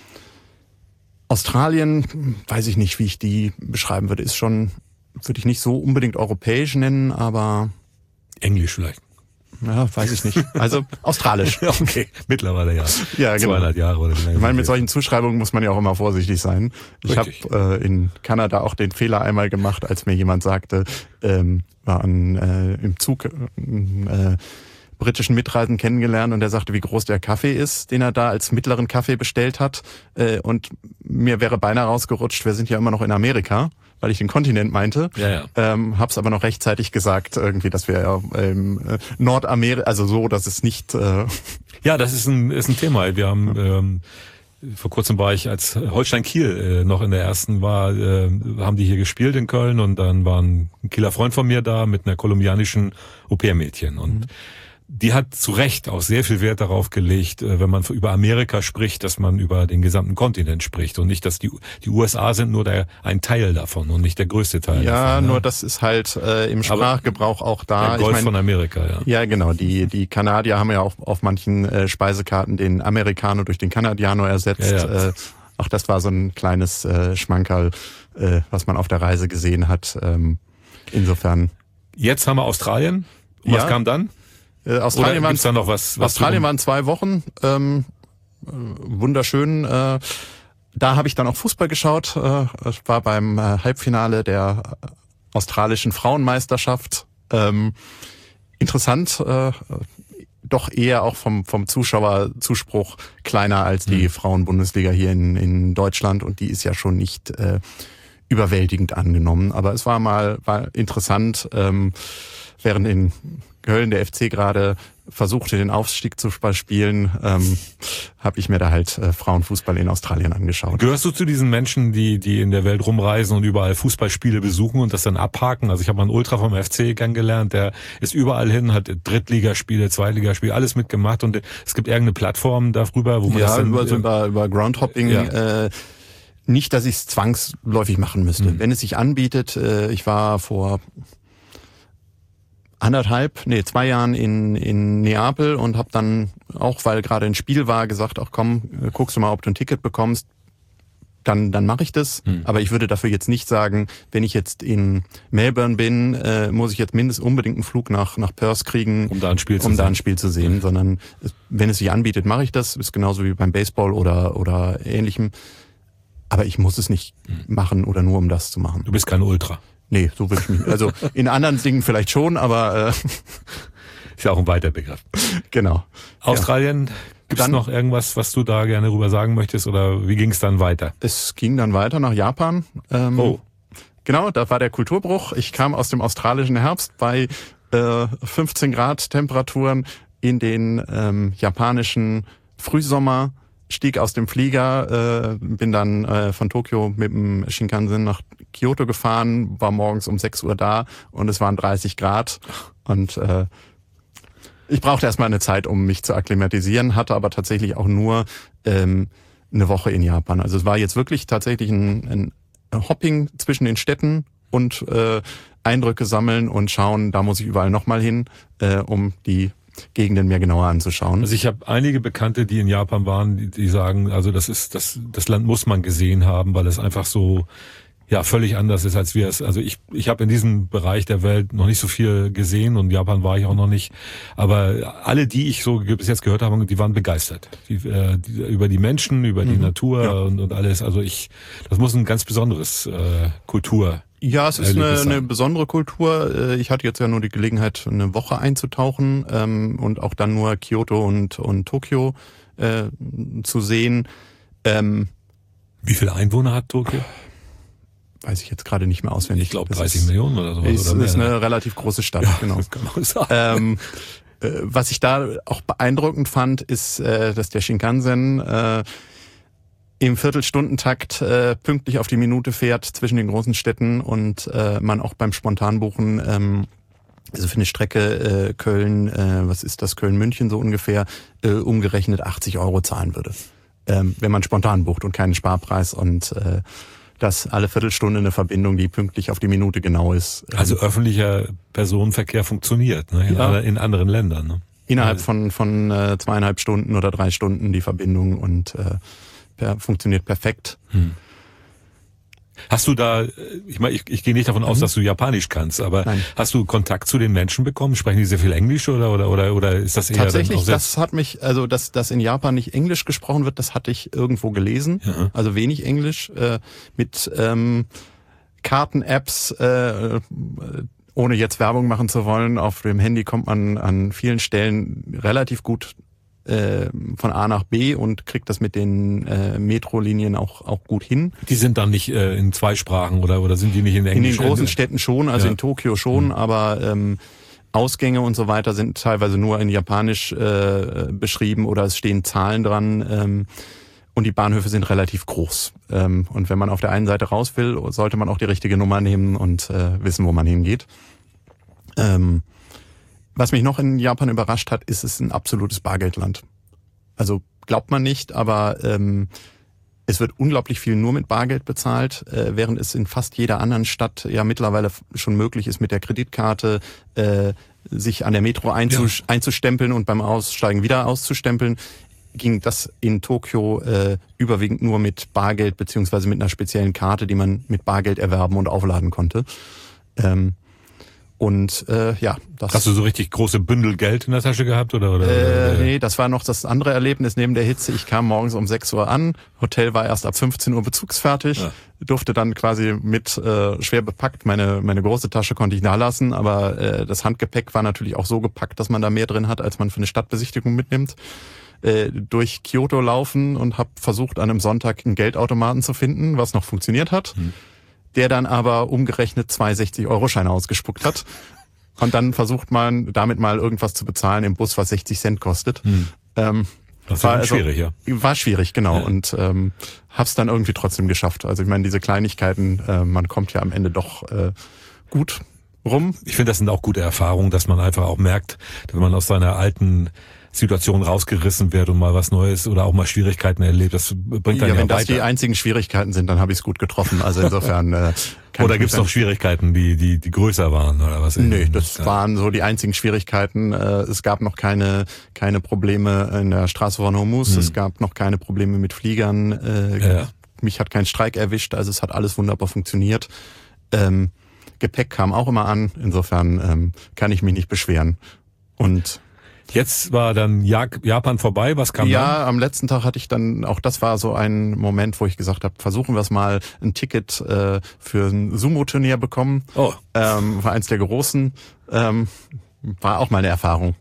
[SPEAKER 2] Australien, weiß ich nicht, wie ich die beschreiben würde, ist schon, würde ich nicht so unbedingt europäisch nennen, aber
[SPEAKER 1] Englisch vielleicht.
[SPEAKER 2] Ja, weiß ich nicht. Also australisch.
[SPEAKER 1] Okay, mittlerweile ja.
[SPEAKER 2] Ja, genau.
[SPEAKER 1] zweihundert Jahre oder wie lange.
[SPEAKER 2] Ich meine, mit solchen Zuschreibungen muss man ja auch immer vorsichtig sein. Ich habe äh, in Kanada auch den Fehler einmal gemacht, als mir jemand sagte, ähm, war an, äh, im Zug äh, britischen Mitreisenden kennengelernt, und der sagte, wie groß der Kaffee ist, den er da als mittleren Kaffee bestellt hat. Äh, und mir wäre beinahe rausgerutscht, wir sind ja immer noch in Amerika, weil ich den Kontinent meinte. Ja, ja. Ähm, hab's aber noch rechtzeitig gesagt, irgendwie, dass wir ja ähm, Nordamerika, also so, dass es nicht... Äh
[SPEAKER 1] ja, das ist ein, ist ein Thema. Wir haben... Ähm Vor kurzem war ich, als Holstein Kiel äh, noch in der ersten war, äh, haben die hier gespielt in Köln, und dann war ein Kieler Freund von mir da mit einer kolumbianischen Au-pair-Mädchen, und mhm. die hat zu Recht auch sehr viel Wert darauf gelegt, wenn man über Amerika spricht, dass man über den gesamten Kontinent spricht, und nicht, dass die die U S A sind nur der ein Teil davon und nicht der größte Teil
[SPEAKER 2] ja,
[SPEAKER 1] davon. Ja,
[SPEAKER 2] nur das ist halt äh, im Sprachgebrauch Aber auch da.
[SPEAKER 1] Der Golf ich mein, von Amerika, ja.
[SPEAKER 2] Ja, genau. Die die Kanadier haben ja auch auf manchen äh, Speisekarten den Americano durch den Canadiano ersetzt. Ja, ja. Äh, auch das war so ein kleines äh, Schmankerl, äh, was man auf der Reise gesehen hat. Ähm, insofern.
[SPEAKER 1] Jetzt haben wir Australien. Und was
[SPEAKER 2] ja.
[SPEAKER 1] kam dann?
[SPEAKER 2] Äh, Australien waren
[SPEAKER 1] da noch was, was
[SPEAKER 2] Australien waren zwei Wochen, ähm, wunderschön. Äh, da habe ich dann auch Fußball geschaut. Äh, ich war beim äh, Halbfinale der australischen Frauenmeisterschaft. Ähm, interessant, äh, doch eher auch vom vom Zuschauerzuspruch kleiner als die mhm. Frauenbundesliga hier in in Deutschland, und die ist ja schon nicht äh, überwältigend angenommen. Aber es war mal war interessant, ähm, während in Köln der F C gerade versuchte, den Aufstieg zu spielen, ähm, habe ich mir da halt äh, Frauenfußball in Australien angeschaut.
[SPEAKER 1] Gehörst du zu diesen Menschen, die die in der Welt rumreisen und überall Fußballspiele besuchen und das dann abhaken? Also ich habe mal einen Ultra vom F C kennengelernt, der ist überall hin, hat Drittligaspiele, Zweitligaspiele, alles mitgemacht, und es gibt irgendeine Plattform darüber, wo man
[SPEAKER 2] ja,
[SPEAKER 1] das dann...
[SPEAKER 2] Über, so über, über Groundhopping... Ja. Äh, nicht, dass ich es zwangsläufig machen müsste. Mhm. Wenn es sich anbietet, äh, ich war vor anderthalb, nee, zwei Jahren in in Neapel und habe dann auch, weil gerade ein Spiel war, gesagt, ach komm, guckst du mal, ob du ein Ticket bekommst, dann dann mache ich das. Hm. Aber ich würde dafür jetzt nicht sagen, wenn ich jetzt in Melbourne bin, äh, muss ich jetzt mindestens unbedingt einen Flug nach nach Perth kriegen,
[SPEAKER 1] um da ein Spiel zu
[SPEAKER 2] um
[SPEAKER 1] sehen.
[SPEAKER 2] da ein Spiel zu sehen, mhm. sondern wenn es sich anbietet, mache ich das. Ist genauso wie beim Baseball oder oder ähnlichem. Aber ich muss es nicht hm. machen oder nur um das zu machen.
[SPEAKER 1] Du bist kein Ultra.
[SPEAKER 2] Nee, so will ich nicht. Also in anderen Dingen vielleicht schon, aber äh,
[SPEAKER 1] ist ja auch ein weiter Begriff.
[SPEAKER 2] Genau.
[SPEAKER 1] Australien, ja. Gibt es noch irgendwas, was du da gerne rüber sagen möchtest, oder wie ging es dann weiter?
[SPEAKER 2] Es ging dann weiter nach Japan. Ähm, oh. Genau, da war der Kulturbruch. Ich kam aus dem australischen Herbst bei äh, fünfzehn Grad Temperaturen in den ähm, japanischen Frühsommer. Stieg aus dem Flieger, äh, bin dann äh, von Tokio mit dem Shinkansen nach Kyoto gefahren, war morgens um sechs Uhr da und es waren dreißig Grad. Und äh, ich brauchte erstmal eine Zeit, um mich zu akklimatisieren, hatte aber tatsächlich auch nur ähm, eine Woche in Japan. Also es war jetzt wirklich tatsächlich ein, ein Hopping zwischen den Städten und äh, Eindrücke sammeln und schauen, da muss ich überall nochmal hin, äh, um die Gegenden mir genauer anzuschauen.
[SPEAKER 1] Also ich habe einige Bekannte, die in Japan waren, die, die sagen, also das ist das das Land muss man gesehen haben, weil es einfach so ja völlig anders ist, als wir es. Also ich ich habe in diesem Bereich der Welt noch nicht so viel gesehen, und Japan war ich auch noch nicht. Aber alle, die ich so bis jetzt gehört habe, die waren begeistert die, äh, die, über die Menschen, über die mhm. Natur ja. und, und alles. Also ich, das muss ein ganz besonderes äh, Kultur.
[SPEAKER 2] Ja, es ist eine, eine besondere Kultur. Ich hatte jetzt ja nur die Gelegenheit, eine Woche einzutauchen ähm, und auch dann nur Kyoto und, und Tokio äh, zu sehen. Ähm,
[SPEAKER 1] Wie viele Einwohner hat Tokio?
[SPEAKER 2] Weiß ich jetzt gerade nicht mehr auswendig.
[SPEAKER 1] Ich glaube dreißig Millionen oder sowas.
[SPEAKER 2] Es
[SPEAKER 1] oder
[SPEAKER 2] ist mehr, eine relativ große Stadt, ja, genau. Das kann man sagen. Ähm, äh, was ich da auch beeindruckend fand, ist, äh, dass der Shinkansen äh, im Viertelstundentakt äh, pünktlich auf die Minute fährt zwischen den großen Städten und äh, man auch beim Spontanbuchen, ähm, also für eine Strecke äh, Köln, äh, was ist das, Köln-München so ungefähr, äh, umgerechnet achtzig Euro zahlen würde, ähm, wenn man spontan bucht und keinen Sparpreis, und äh, das alle Viertelstunde eine Verbindung, die pünktlich auf die Minute genau ist.
[SPEAKER 1] Also öffentlicher Personenverkehr funktioniert, ne? in, ja. in anderen Ländern. Ne?
[SPEAKER 2] Innerhalb also. von von äh, zweieinhalb Stunden oder drei Stunden die Verbindung, und äh, per, funktioniert perfekt. Hm.
[SPEAKER 1] Hast du da, ich meine, ich, ich gehe nicht davon aus, mhm. dass du Japanisch kannst, aber Nein. hast du Kontakt zu den Menschen bekommen? Sprechen die sehr viel Englisch oder oder oder, oder ist das eher
[SPEAKER 2] tatsächlich?
[SPEAKER 1] Dann auch
[SPEAKER 2] das hat mich, also dass dass in Japan nicht Englisch gesprochen wird, das hatte ich irgendwo gelesen. Ja. Also wenig Englisch äh, mit ähm, Karten-Apps. Äh, ohne jetzt Werbung machen zu wollen, auf dem Handy kommt man an vielen Stellen relativ gut von A nach B und kriegt das mit den äh, Metrolinien auch auch gut hin.
[SPEAKER 1] Die sind dann nicht äh, in zwei Sprachen oder oder sind die nicht in Englisch?
[SPEAKER 2] In den großen Städten schon, also ja. in Tokio schon, mhm. aber ähm, Ausgänge und so weiter sind teilweise nur in Japanisch äh, beschrieben oder es stehen Zahlen dran, ähm, und die Bahnhöfe sind relativ groß. Ähm, und wenn man auf der einen Seite raus will, sollte man auch die richtige Nummer nehmen und äh, wissen, wo man hingeht. Ähm, Was mich noch in Japan überrascht hat, ist es ein absolutes Bargeldland. Also glaubt man nicht, aber ähm, es wird unglaublich viel nur mit Bargeld bezahlt, äh, während es in fast jeder anderen Stadt ja mittlerweile schon möglich ist, mit der Kreditkarte äh, sich an der Metro einzus- ja. einzustempeln und beim Aussteigen wieder auszustempeln. Ging das in Tokio äh, überwiegend nur mit Bargeld beziehungsweise mit einer speziellen Karte, die man mit Bargeld erwerben und aufladen konnte. Ähm, Und äh, ja, das...
[SPEAKER 1] Hast du so richtig große Bündel Geld in der Tasche gehabt? oder? oder
[SPEAKER 2] äh, Nee, das war noch das andere Erlebnis neben der Hitze. Ich kam morgens um sechs Uhr an, Hotel war erst ab fünfzehn Uhr bezugsfertig, ja. Durfte dann quasi mit äh, schwer bepackt, meine meine große Tasche konnte ich da lassen, aber äh, das Handgepäck war natürlich auch so gepackt, dass man da mehr drin hat, als man für eine Stadtbesichtigung mitnimmt. Äh, durch Kyoto laufen und habe versucht, an einem Sonntag einen Geldautomaten zu finden, was noch funktioniert hat. Hm. Der dann aber umgerechnet zwei sechzig-Euro-Scheine ausgespuckt hat. Und dann versucht man, damit mal irgendwas zu bezahlen im Bus, was sechzig Cent kostet. Hm. Ähm,
[SPEAKER 1] das war also, schwierig, ja.
[SPEAKER 2] War schwierig, genau.
[SPEAKER 1] Ja.
[SPEAKER 2] Und ähm, hab's dann irgendwie trotzdem geschafft. Also ich meine, diese Kleinigkeiten, äh, man kommt ja am Ende doch äh, gut rum.
[SPEAKER 1] Ich finde, das sind auch gute Erfahrungen, dass man einfach auch merkt, wenn man aus seiner alten Situation rausgerissen wird und mal was Neues oder auch mal Schwierigkeiten erlebt. Das bringt dann ja,
[SPEAKER 2] ja wenn
[SPEAKER 1] weiter.
[SPEAKER 2] Das die einzigen Schwierigkeiten sind, dann habe ich es gut getroffen. Also insofern. Äh,
[SPEAKER 1] oder gibt es noch Schwierigkeiten, die die die größer waren oder was?
[SPEAKER 2] Nö, das ja. waren so die einzigen Schwierigkeiten. Äh, es gab noch keine keine Probleme in der Straße von Hormuz. Hm. Es gab noch keine Probleme mit Fliegern. Äh, ja. Mich hat kein Streik erwischt. Also es hat alles wunderbar funktioniert. Ähm, Gepäck kam auch immer an. Insofern ähm, kann ich mich nicht beschweren. Und
[SPEAKER 1] jetzt war dann Japan vorbei, was kam
[SPEAKER 2] ja,
[SPEAKER 1] dann?
[SPEAKER 2] Ja, am letzten Tag hatte ich dann, auch das war so ein Moment, wo ich gesagt habe, versuchen wir es mal, ein Ticket äh, für ein Sumo-Turnier bekommen.
[SPEAKER 1] Oh.
[SPEAKER 2] Ähm, war eins der großen, ähm, war auch mal eine Erfahrung.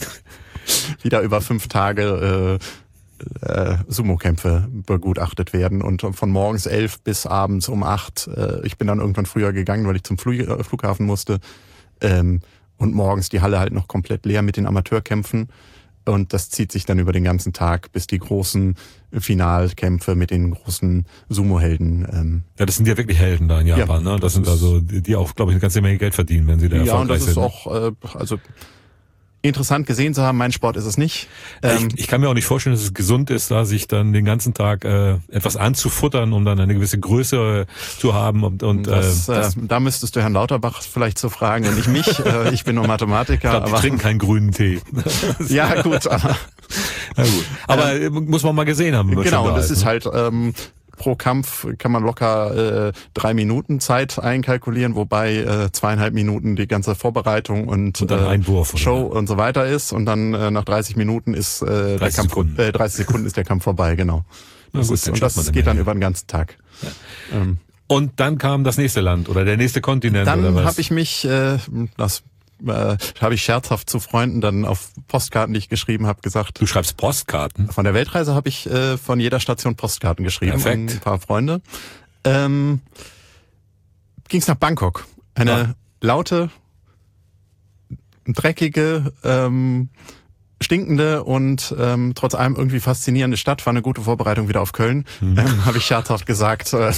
[SPEAKER 2] Wieder über fünf Tage äh, äh, Sumo-Kämpfe begutachtet werden und von morgens elf bis abends um acht. Äh, ich bin dann irgendwann früher gegangen, weil ich zum Flug, äh, Flughafen musste. Ähm, Und morgens die Halle halt noch komplett leer mit den Amateurkämpfen. Und das zieht sich dann über den ganzen Tag, bis die großen Finalkämpfe mit den großen Sumo-Helden. Ähm
[SPEAKER 1] ja, das sind ja wirklich Helden da in Japan, ja, ne? Das sind also, die auch, glaube ich, eine ganze Menge Geld verdienen, wenn sie da
[SPEAKER 2] ja,
[SPEAKER 1] erfolgreich sind.
[SPEAKER 2] Ja, und das ist auch, äh, also interessant gesehen zu haben. Mein Sport ist es nicht.
[SPEAKER 1] Ähm ich, ich kann mir auch nicht vorstellen, dass es gesund ist, da sich dann den ganzen Tag äh, etwas anzufuttern, um dann eine gewisse Größe äh, zu haben. Und, und
[SPEAKER 2] das,
[SPEAKER 1] äh, das,
[SPEAKER 2] äh, da müsstest du Herrn Lauterbach vielleicht zu fragen und nicht mich. äh, ich bin nur Mathematiker.
[SPEAKER 1] Ich glaub, die
[SPEAKER 2] aber
[SPEAKER 1] trinken keinen grünen Tee.
[SPEAKER 2] Ja, gut. Aber,
[SPEAKER 1] Na gut. aber äh, muss man mal gesehen haben.
[SPEAKER 2] Genau, und das ist halt ähm, pro Kampf kann man locker äh, drei Minuten Zeit einkalkulieren, wobei äh, zweieinhalb Minuten die ganze Vorbereitung und,
[SPEAKER 1] und dann
[SPEAKER 2] äh,
[SPEAKER 1] Einwurf,
[SPEAKER 2] Show und so weiter ist. Und dann äh, nach dreißig Minuten ist äh, der Kampf, äh, dreißig Sekunden ist der Kampf vorbei, genau. Das gut, ist, und das geht dann über den ganzen Tag.
[SPEAKER 1] Ja. Ähm, und dann kam das nächste Land oder der nächste Kontinent
[SPEAKER 2] dann
[SPEAKER 1] oder was?
[SPEAKER 2] Dann habe ich mich, äh, das äh, habe ich scherzhaft zu Freunden dann auf Postkarten, die ich geschrieben habe, gesagt.
[SPEAKER 1] Du schreibst Postkarten?
[SPEAKER 2] Von der Weltreise habe ich äh, von jeder Station Postkarten geschrieben.
[SPEAKER 1] Perfekt.
[SPEAKER 2] Ein paar Freunde. Ähm, ging's nach Bangkok. Eine ja. laute, dreckige, ähm, stinkende und ähm, trotz allem irgendwie faszinierende Stadt. War eine gute Vorbereitung wieder auf Köln, hm. ähm, habe ich scherzhaft gesagt. Äh,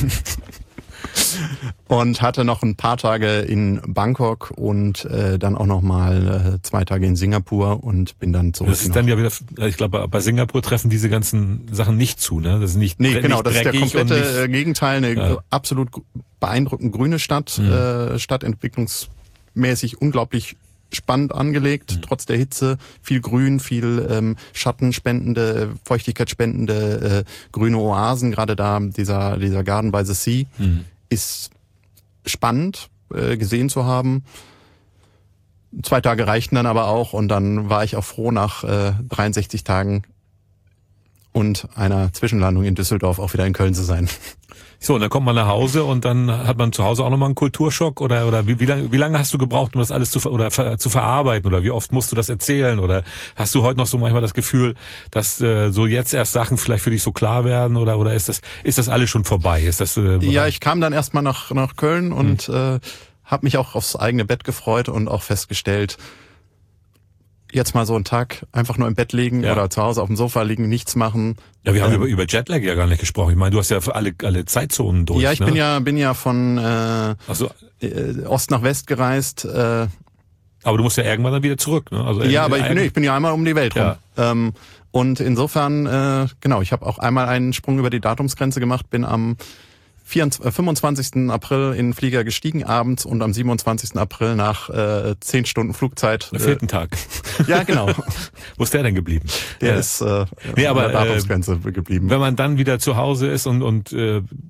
[SPEAKER 2] und hatte noch ein paar Tage in Bangkok und äh, dann auch noch mal äh, zwei Tage in Singapur und bin dann zurück.
[SPEAKER 1] Das ist dann ja wieder, ich glaube, bei Singapur treffen diese ganzen Sachen nicht zu, ne? Das ist nicht
[SPEAKER 2] Nee, genau,
[SPEAKER 1] nicht
[SPEAKER 2] das ist der komplette
[SPEAKER 1] nicht,
[SPEAKER 2] Gegenteil, eine
[SPEAKER 1] ja.
[SPEAKER 2] absolut beeindruckend grüne Stadt, mhm. äh, stadtentwicklungsmäßig unglaublich spannend angelegt, mhm. trotz der Hitze, viel Grün, viel ähm, schattenspendende, feuchtigkeitsspendende äh, grüne Oasen, gerade da dieser dieser Garden by the Sea. Mhm. Ist spannend äh, gesehen zu haben. Zwei Tage reichten dann aber auch und dann war ich auch froh, nach äh, dreiundsechzig Tagen und einer Zwischenlandung in Düsseldorf auch wieder in Köln zu sein.
[SPEAKER 1] So, und dann kommt man nach Hause und dann hat man zu Hause auch nochmal einen Kulturschock oder oder wie, wie lange wie lange hast du gebraucht, um das alles zu oder zu verarbeiten oder wie oft musst du das erzählen oder hast du heute noch so manchmal das Gefühl, dass äh, so jetzt erst Sachen vielleicht für dich so klar werden oder oder ist das ist das alles schon vorbei? Ist das äh,
[SPEAKER 2] Ja, ich kam dann erstmal nach nach Köln und hm. äh, habe mich auch aufs eigene Bett gefreut und auch festgestellt, jetzt mal so einen Tag einfach nur im Bett liegen ja. oder zu Hause auf dem Sofa liegen, nichts machen.
[SPEAKER 1] Ja, wir haben ähm, über, über Jetlag ja gar nicht gesprochen. Ich meine, du hast ja alle alle Zeitzonen durch.
[SPEAKER 2] Ja, ich
[SPEAKER 1] ne?
[SPEAKER 2] bin ja bin ja von äh,
[SPEAKER 1] Ach so.
[SPEAKER 2] äh, Ost nach West gereist. Äh,
[SPEAKER 1] aber du musst ja irgendwann dann wieder zurück. Ne? Also
[SPEAKER 2] ja, aber ich bin, ich bin ja einmal um die Welt rum. Ja. Ähm, und insofern, äh, genau, ich habe auch einmal einen Sprung über die Datumsgrenze gemacht, bin am fünfundzwanzigsten April in den Flieger gestiegen abends und am siebenundzwanzigsten April nach äh, zehn Stunden Flugzeit.
[SPEAKER 1] Am vierten äh, Tag.
[SPEAKER 2] Ja, genau.
[SPEAKER 1] Wo ist der denn geblieben?
[SPEAKER 2] Der
[SPEAKER 1] ja.
[SPEAKER 2] ist äh,
[SPEAKER 1] nee, aber,
[SPEAKER 2] an der Datumsgrenze äh, geblieben.
[SPEAKER 1] Wenn man dann wieder zu Hause ist und, und äh,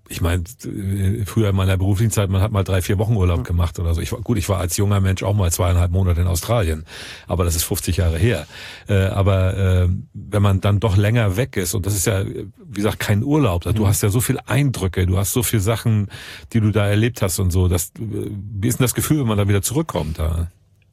[SPEAKER 1] ich meine, früher in meiner beruflichen Zeit, man hat mal drei, vier Wochen Urlaub gemacht oder so. Ich war, gut, ich war als junger Mensch auch mal zweieinhalb Monate in Australien, aber das ist fünfzig Jahre her. Äh, aber äh, wenn man dann doch länger weg ist, und das ist ja, wie gesagt, kein Urlaub, du mhm. hast ja so viele Eindrücke, du hast so viele Sachen, die du da erlebt hast und so. Das, wie ist denn das Gefühl, wenn man da wieder zurückkommt? Da?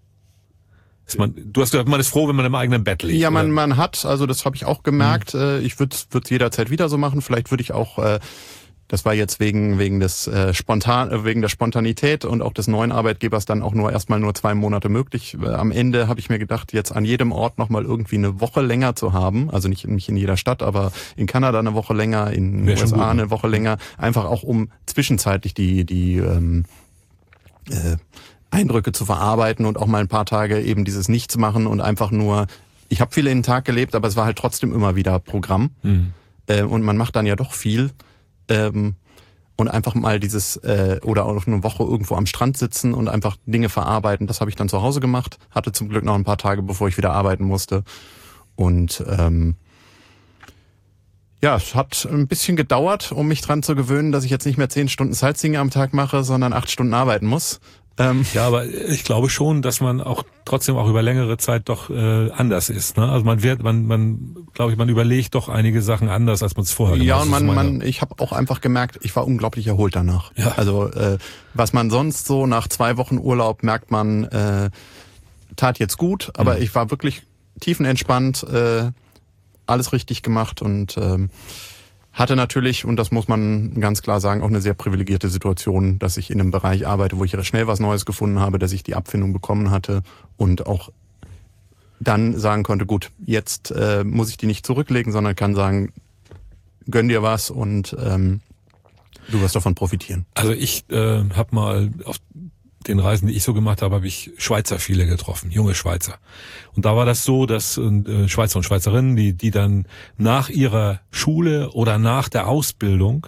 [SPEAKER 1] Ist man, du hast gesagt, man ist froh, wenn man im eigenen Bett liegt.
[SPEAKER 2] Ja, man, man hat, also das habe ich auch gemerkt. Mhm. Ich würde es jederzeit wieder so machen. Vielleicht würde ich auch... Äh, Das war jetzt wegen wegen des äh, spontan äh, wegen der Spontanität und auch des neuen Arbeitgebers dann auch nur erstmal nur zwei Monate möglich. Äh, am Ende habe ich mir gedacht, jetzt an jedem Ort noch mal irgendwie eine Woche länger zu haben, also nicht nicht in jeder Stadt, aber in Kanada eine Woche länger, in den U S A eine Woche länger, einfach auch um zwischenzeitlich die die ähm, äh, Eindrücke zu verarbeiten und auch mal ein paar Tage eben dieses Nichts machen und einfach nur. Ich habe viel in den Tag gelebt, aber es war halt trotzdem immer wieder Programm mhm. äh, und man macht dann ja doch viel. Ähm, und einfach mal dieses äh, oder auch eine Woche irgendwo am Strand sitzen und einfach Dinge verarbeiten. Das habe ich dann zu Hause gemacht. Hatte zum Glück noch ein paar Tage, bevor ich wieder arbeiten musste. Und ähm, ja, es hat ein bisschen gedauert, um mich dran zu gewöhnen, dass ich jetzt nicht mehr zehn Stunden Sightseeing am Tag mache, sondern acht Stunden arbeiten muss. Ähm,
[SPEAKER 1] ja, aber ich glaube schon, dass man auch trotzdem auch über längere Zeit doch äh, anders ist. Ne? Also man wird, man, man, glaube ich, man überlegt doch einige Sachen anders, als man es vorher gemacht hat.
[SPEAKER 2] Ja, und man, man, ich habe auch einfach gemerkt, ich war unglaublich erholt danach. Ja. Also äh, was man sonst so nach zwei Wochen Urlaub merkt, man äh, tat jetzt gut, aber mhm. ich war wirklich tiefenentspannt, äh, alles richtig gemacht und ähm, hatte natürlich, und das muss man ganz klar sagen, auch eine sehr privilegierte Situation, dass ich in einem Bereich arbeite, wo ich schnell was Neues gefunden habe, dass ich die Abfindung bekommen hatte und auch dann sagen konnte, gut, jetzt äh, muss ich die nicht zurücklegen, sondern kann sagen, gönn dir was und ähm, du wirst davon profitieren.
[SPEAKER 1] Also ich äh, habe mal auf den Reisen, die ich so gemacht habe, habe ich Schweizer viele getroffen, junge Schweizer. Und da war das so, dass äh, Schweizer und Schweizerinnen, die die dann nach ihrer Schule oder nach der Ausbildung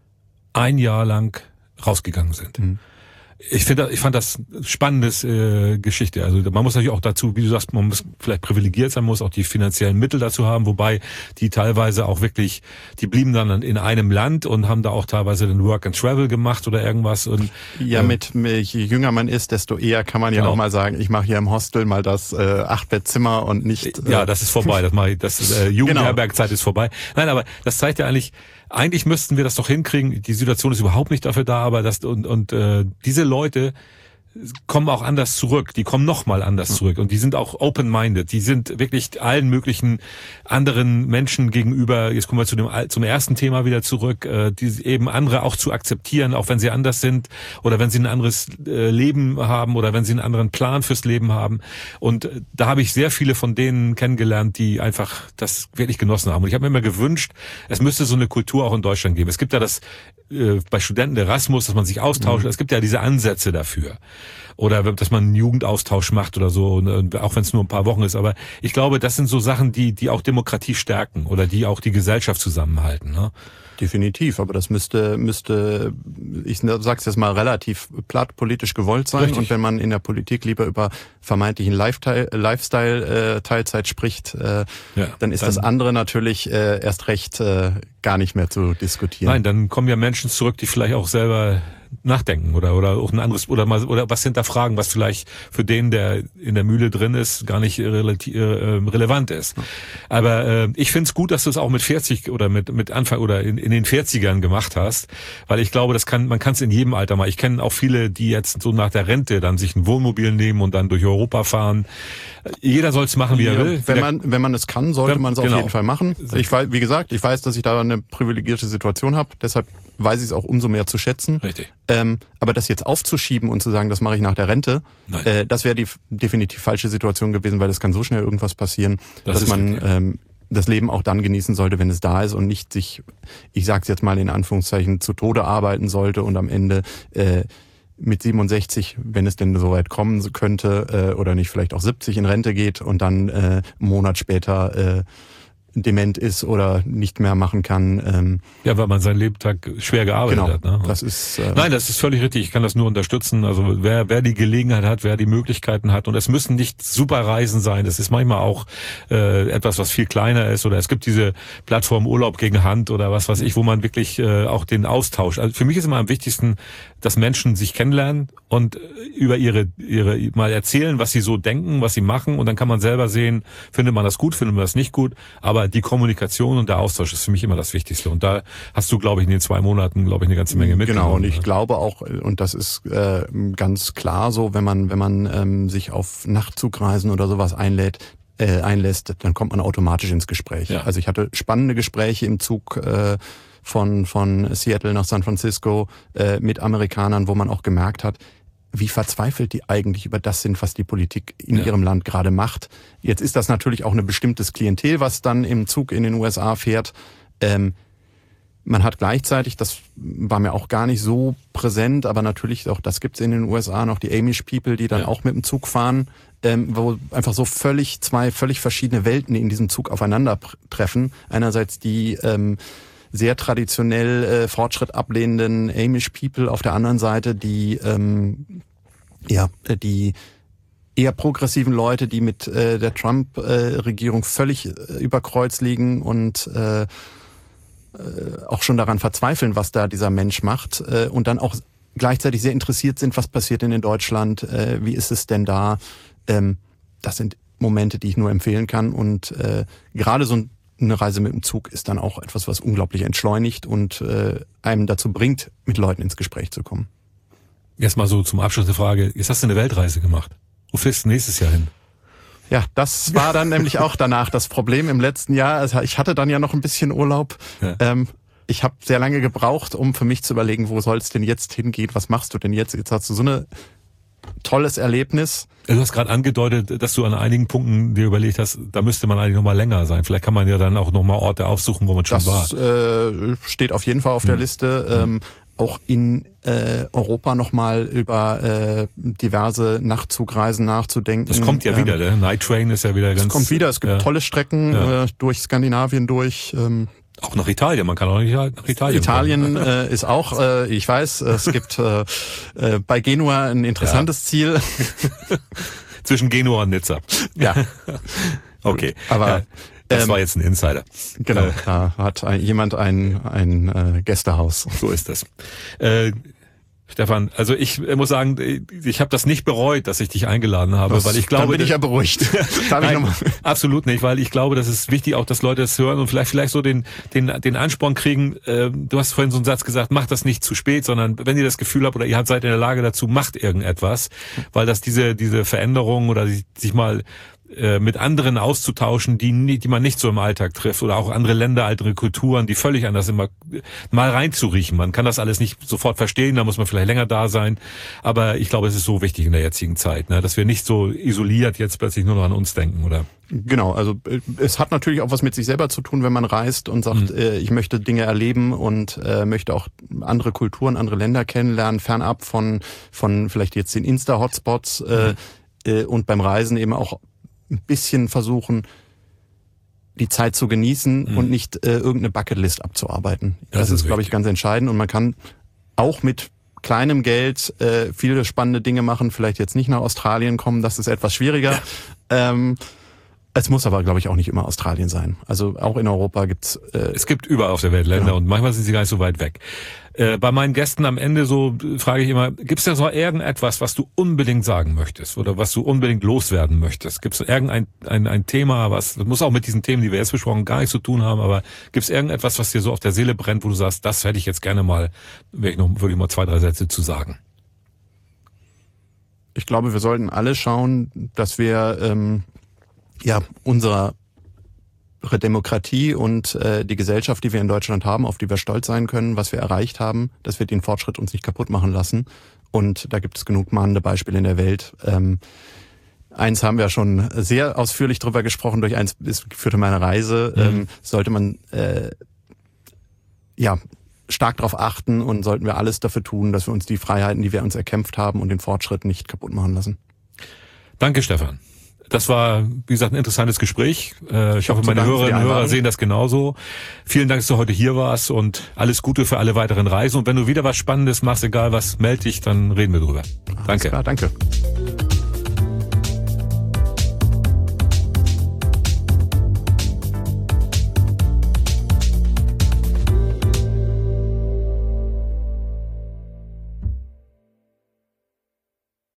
[SPEAKER 1] ein Jahr lang rausgegangen sind. Mhm. Ich finde, ich fand das spannendes äh, Geschichte. Also man muss natürlich auch dazu, wie du sagst, man muss vielleicht privilegiert sein, man muss auch die finanziellen Mittel dazu haben, wobei die teilweise auch wirklich, die blieben dann in einem Land und haben da auch teilweise den Work and Travel gemacht oder irgendwas. Und
[SPEAKER 2] ja, mit, mit je jünger man ist, desto eher kann man ja genau. auch mal sagen, ich mache hier im Hostel mal das äh, Acht-Bett-Zimmer und nicht.
[SPEAKER 1] Äh, ja, das ist vorbei. Das mache ich. Das äh, Jugendherbergzeit genau. ist vorbei. Nein, aber das zeigt ja eigentlich. Eigentlich müssten wir das doch hinkriegen. Die Situation ist überhaupt nicht dafür da, aber das und und äh, diese Leute kommen auch anders zurück. Die kommen noch mal anders zurück und die sind auch open-minded. Die sind wirklich allen möglichen anderen Menschen gegenüber. Jetzt kommen wir zu dem zum ersten Thema wieder zurück, äh, die eben andere auch zu akzeptieren, auch wenn sie anders sind oder wenn sie ein anderes äh, Leben haben oder wenn sie einen anderen Plan fürs Leben haben. Und äh, da habe ich sehr viele von denen kennengelernt, die einfach das wirklich genossen haben. Und ich habe mir immer gewünscht, es müsste so eine Kultur auch in Deutschland geben. Es gibt ja das äh, bei Studenten Erasmus, dass man sich austauscht. Mhm. Es gibt ja diese Ansätze dafür. Oder dass man einen Jugendaustausch macht oder so, auch wenn es nur ein paar Wochen ist. Aber ich glaube, das sind so Sachen, die die auch Demokratie stärken oder die auch die Gesellschaft zusammenhalten. Ne?
[SPEAKER 2] Definitiv, aber das müsste, müsste, ich sag's jetzt mal, relativ platt politisch gewollt sein. Richtig. Und wenn man in der Politik lieber über vermeintlichen Lifestyle-Teilzeit spricht, äh, ja, dann ist dann, das andere natürlich äh, erst recht äh, gar nicht mehr zu diskutieren.
[SPEAKER 1] Nein, dann kommen ja Menschen zurück, die vielleicht auch selber nachdenken oder oder auch ein anderes oder mal oder was hinterfragen, was vielleicht für den, der in der Mühle drin ist, gar nicht relati- äh, relevant ist. Aber äh, ich finde es gut, dass du es auch mit vierzig oder mit mit Anfang oder in, in den vierzigern gemacht hast, weil ich glaube, das kann man kann es in jedem Alter mal. Ich kenne auch viele, die jetzt so nach der Rente dann sich ein Wohnmobil nehmen und dann durch Europa fahren. Jeder soll es machen, wie er
[SPEAKER 2] ja,
[SPEAKER 1] will.
[SPEAKER 2] Wenn man wenn man es kann, sollte man es genau. auf jeden Fall machen. Ich weiß, wie gesagt, ich weiß, dass ich da eine privilegierte Situation habe, deshalb weiß ich es auch umso mehr zu schätzen.
[SPEAKER 1] Richtig.
[SPEAKER 2] Ähm, aber das jetzt aufzuschieben und zu sagen, das mache ich nach der Rente, äh, das wäre die definitiv falsche Situation gewesen, weil es kann so schnell irgendwas passieren, das dass man ähm, das Leben auch dann genießen sollte, wenn es da ist und nicht sich, ich sag's jetzt mal in Anführungszeichen, zu Tode arbeiten sollte und am Ende äh, mit siebenundsechzig, wenn es denn soweit kommen könnte, äh, oder nicht vielleicht auch siebzig in Rente geht und dann äh, einen Monat später äh, dement ist oder nicht mehr machen kann. Ähm,
[SPEAKER 1] ja, weil man seinen Lebtag schwer gearbeitet
[SPEAKER 2] genau,
[SPEAKER 1] hat. Ne?
[SPEAKER 2] Das ist, äh,
[SPEAKER 1] Nein, das ist völlig richtig. Ich kann das nur unterstützen. Also wer, wer die Gelegenheit hat, wer die Möglichkeiten hat. Und es müssen nicht super Reisen sein. Das ist manchmal auch äh, etwas, was viel kleiner ist. Oder es gibt diese Plattform Urlaub gegen Hand oder was weiß ich, wo man wirklich äh, auch den Austausch. Also für mich ist immer am wichtigsten, dass Menschen sich kennenlernen und über ihre ihre mal erzählen, was sie so denken, was sie machen. Und dann kann man selber sehen, findet man das gut, findet man das nicht gut. Aber die Kommunikation und der Austausch ist für mich immer das Wichtigste. Und da hast du, glaube ich, in den zwei Monaten, glaube ich, eine ganze Menge mitgenommen.
[SPEAKER 2] Genau, und ich glaube auch, und das ist äh, ganz klar so, wenn man wenn man ähm, sich auf Nachtzugreisen oder sowas einlädt, äh, einlässt, dann kommt man automatisch ins Gespräch.
[SPEAKER 1] Ja.
[SPEAKER 2] Also ich hatte spannende Gespräche im Zug äh, von von Seattle nach San Francisco äh, mit Amerikanern, wo man auch gemerkt hat, wie verzweifelt die eigentlich über das sind, was die Politik in ja. ihrem Land gerade macht. Jetzt ist das natürlich auch ein bestimmtes Klientel, was dann im Zug in den U S A fährt. Ähm, man hat gleichzeitig, das war mir auch gar nicht so präsent, aber natürlich auch das gibt's in den U S A noch, die Amish People, die dann ja. auch mit dem Zug fahren, ähm, wo einfach so völlig zwei völlig verschiedene Welten in diesem Zug aufeinandertreffen. Einerseits die ähm, sehr traditionell äh, Fortschritt ablehnenden Amish People, auf der anderen Seite die ähm, ja die eher progressiven Leute, die mit äh, der Trump-Regierung äh, völlig äh, über Kreuz liegen und äh, äh, auch schon daran verzweifeln, was da dieser Mensch macht äh, und dann auch gleichzeitig sehr interessiert sind, was passiert denn in Deutschland, äh, wie ist es denn da. Ähm, das sind Momente, die ich nur empfehlen kann und äh, gerade so ein eine Reise mit dem Zug ist dann auch etwas, was unglaublich entschleunigt und äh, einem dazu bringt, mit Leuten ins Gespräch zu kommen.
[SPEAKER 1] Jetzt mal so zum Abschluss eine Frage. Jetzt hast du eine Weltreise gemacht. Wo fährst du nächstes Jahr hin?
[SPEAKER 2] Ja, das war dann nämlich auch danach das Problem im letzten Jahr. Also ich hatte dann ja noch ein bisschen Urlaub. Ja. Ähm, ich habe sehr lange gebraucht, um für mich zu überlegen, wo soll es denn jetzt hingehen? Was machst du denn jetzt? Jetzt hast du so ein tolles Erlebnis.
[SPEAKER 1] Du hast gerade angedeutet, dass du an einigen Punkten dir überlegt hast, da müsste man eigentlich noch mal länger sein. Vielleicht kann man ja dann auch noch mal Orte aufsuchen, wo man schon
[SPEAKER 2] das,
[SPEAKER 1] war.
[SPEAKER 2] Das äh, steht auf jeden Fall auf der mhm. Liste. Ähm, mhm. Auch in äh, Europa noch mal über äh, diverse Nachtzugreisen nachzudenken.
[SPEAKER 1] Das kommt ja ähm, wieder, der Night Train ist ja wieder ganz...
[SPEAKER 2] Es kommt wieder, es gibt
[SPEAKER 1] ja.
[SPEAKER 2] tolle Strecken ja. äh, durch Skandinavien durch. Ähm,
[SPEAKER 1] Auch nach Italien, man kann auch nach Italien.
[SPEAKER 2] Italien äh, ist auch, äh, ich weiß, es gibt äh, äh, bei Genua ein interessantes ja. Ziel.
[SPEAKER 1] Zwischen Genua und Nizza.
[SPEAKER 2] Ja.
[SPEAKER 1] Okay,
[SPEAKER 2] aber
[SPEAKER 1] ja, das
[SPEAKER 2] ähm,
[SPEAKER 1] war jetzt ein Insider.
[SPEAKER 2] Genau, äh, da hat ein, jemand ein, ein äh, Gästehaus.
[SPEAKER 1] So ist das. Äh, Stefan, also ich muss sagen, ich habe das nicht bereut, dass ich dich eingeladen habe,
[SPEAKER 2] das,
[SPEAKER 1] weil ich glaube,
[SPEAKER 2] dann bin ich ja beruhigt. Darf
[SPEAKER 1] Nein,
[SPEAKER 2] ich nochmal?
[SPEAKER 1] Absolut nicht, weil ich glaube, das ist wichtig, auch dass Leute das hören und vielleicht vielleicht so den den den Ansporn kriegen. Äh, du hast vorhin so einen Satz gesagt: Macht das nicht zu spät, sondern wenn ihr das Gefühl habt oder ihr seid in der Lage dazu, macht irgendetwas, weil das diese diese Veränderung oder sich mal mit anderen auszutauschen, die die man nicht so im Alltag trifft oder auch andere Länder, andere Kulturen, die völlig anders immer mal reinzuriechen. Man kann das alles nicht sofort verstehen, da muss man vielleicht länger da sein, aber ich glaube, es ist so wichtig in der jetzigen Zeit, ne, dass wir nicht so isoliert jetzt plötzlich nur noch an uns denken, oder?
[SPEAKER 2] Genau, also es hat natürlich auch was mit sich selber zu tun, wenn man reist und sagt, mhm. äh, ich möchte Dinge erleben und äh, möchte auch andere Kulturen, andere Länder kennenlernen, fernab von von vielleicht jetzt den Insta-Hotspots äh, mhm. äh, und beim Reisen eben auch ein bisschen versuchen, die Zeit zu genießen mhm. und nicht äh, irgendeine Bucketlist abzuarbeiten. Das, das ist, ist glaube ich, ganz entscheidend. Und man kann auch mit kleinem Geld äh, viele spannende Dinge machen. Vielleicht jetzt nicht nach Australien kommen, das ist etwas schwieriger. Ja. Ähm, es muss aber, glaube ich, auch nicht immer Australien sein. Also auch in Europa gibt's. Äh,
[SPEAKER 1] es gibt überall auf der Welt Länder, genau. Und manchmal sind sie gar nicht so weit weg. Äh, bei meinen Gästen am Ende so frage ich immer, gibt es da so irgendetwas, was du unbedingt sagen möchtest oder was du unbedingt loswerden möchtest? Gibt es irgendein ein, ein Thema, was, das muss auch mit diesen Themen, die wir jetzt besprochen haben, gar nichts zu tun haben, aber gibt es irgendetwas, was dir so auf der Seele brennt, wo du sagst, das hätte ich jetzt gerne mal, wäre ich noch, würde ich mal zwei, drei Sätze zu sagen?
[SPEAKER 2] Ich glaube, wir sollten alle schauen, dass wir ähm, ja unserer Demokratie und äh, die Gesellschaft, die wir in Deutschland haben, auf die wir stolz sein können, was wir erreicht haben, dass wir den Fortschritt uns nicht kaputt machen lassen. Und da gibt es genug mahnende Beispiele in der Welt. Ähm, eins haben wir schon sehr ausführlich drüber gesprochen, durch eins führte meine Reise. Mhm. Ähm, sollte man äh, ja stark darauf achten und sollten wir alles dafür tun, dass wir uns die Freiheiten, die wir uns erkämpft haben und den Fortschritt nicht kaputt machen lassen.
[SPEAKER 1] Danke, Stefan. Das war, wie gesagt, ein interessantes Gespräch. Ich hoffe, meine Hörerinnen und Hörer sehen das genauso. Vielen Dank, dass du heute hier warst und alles Gute für alle weiteren Reisen. Und wenn du wieder was Spannendes machst, egal was, melde dich, dann reden wir drüber.
[SPEAKER 2] Danke. Klar, danke.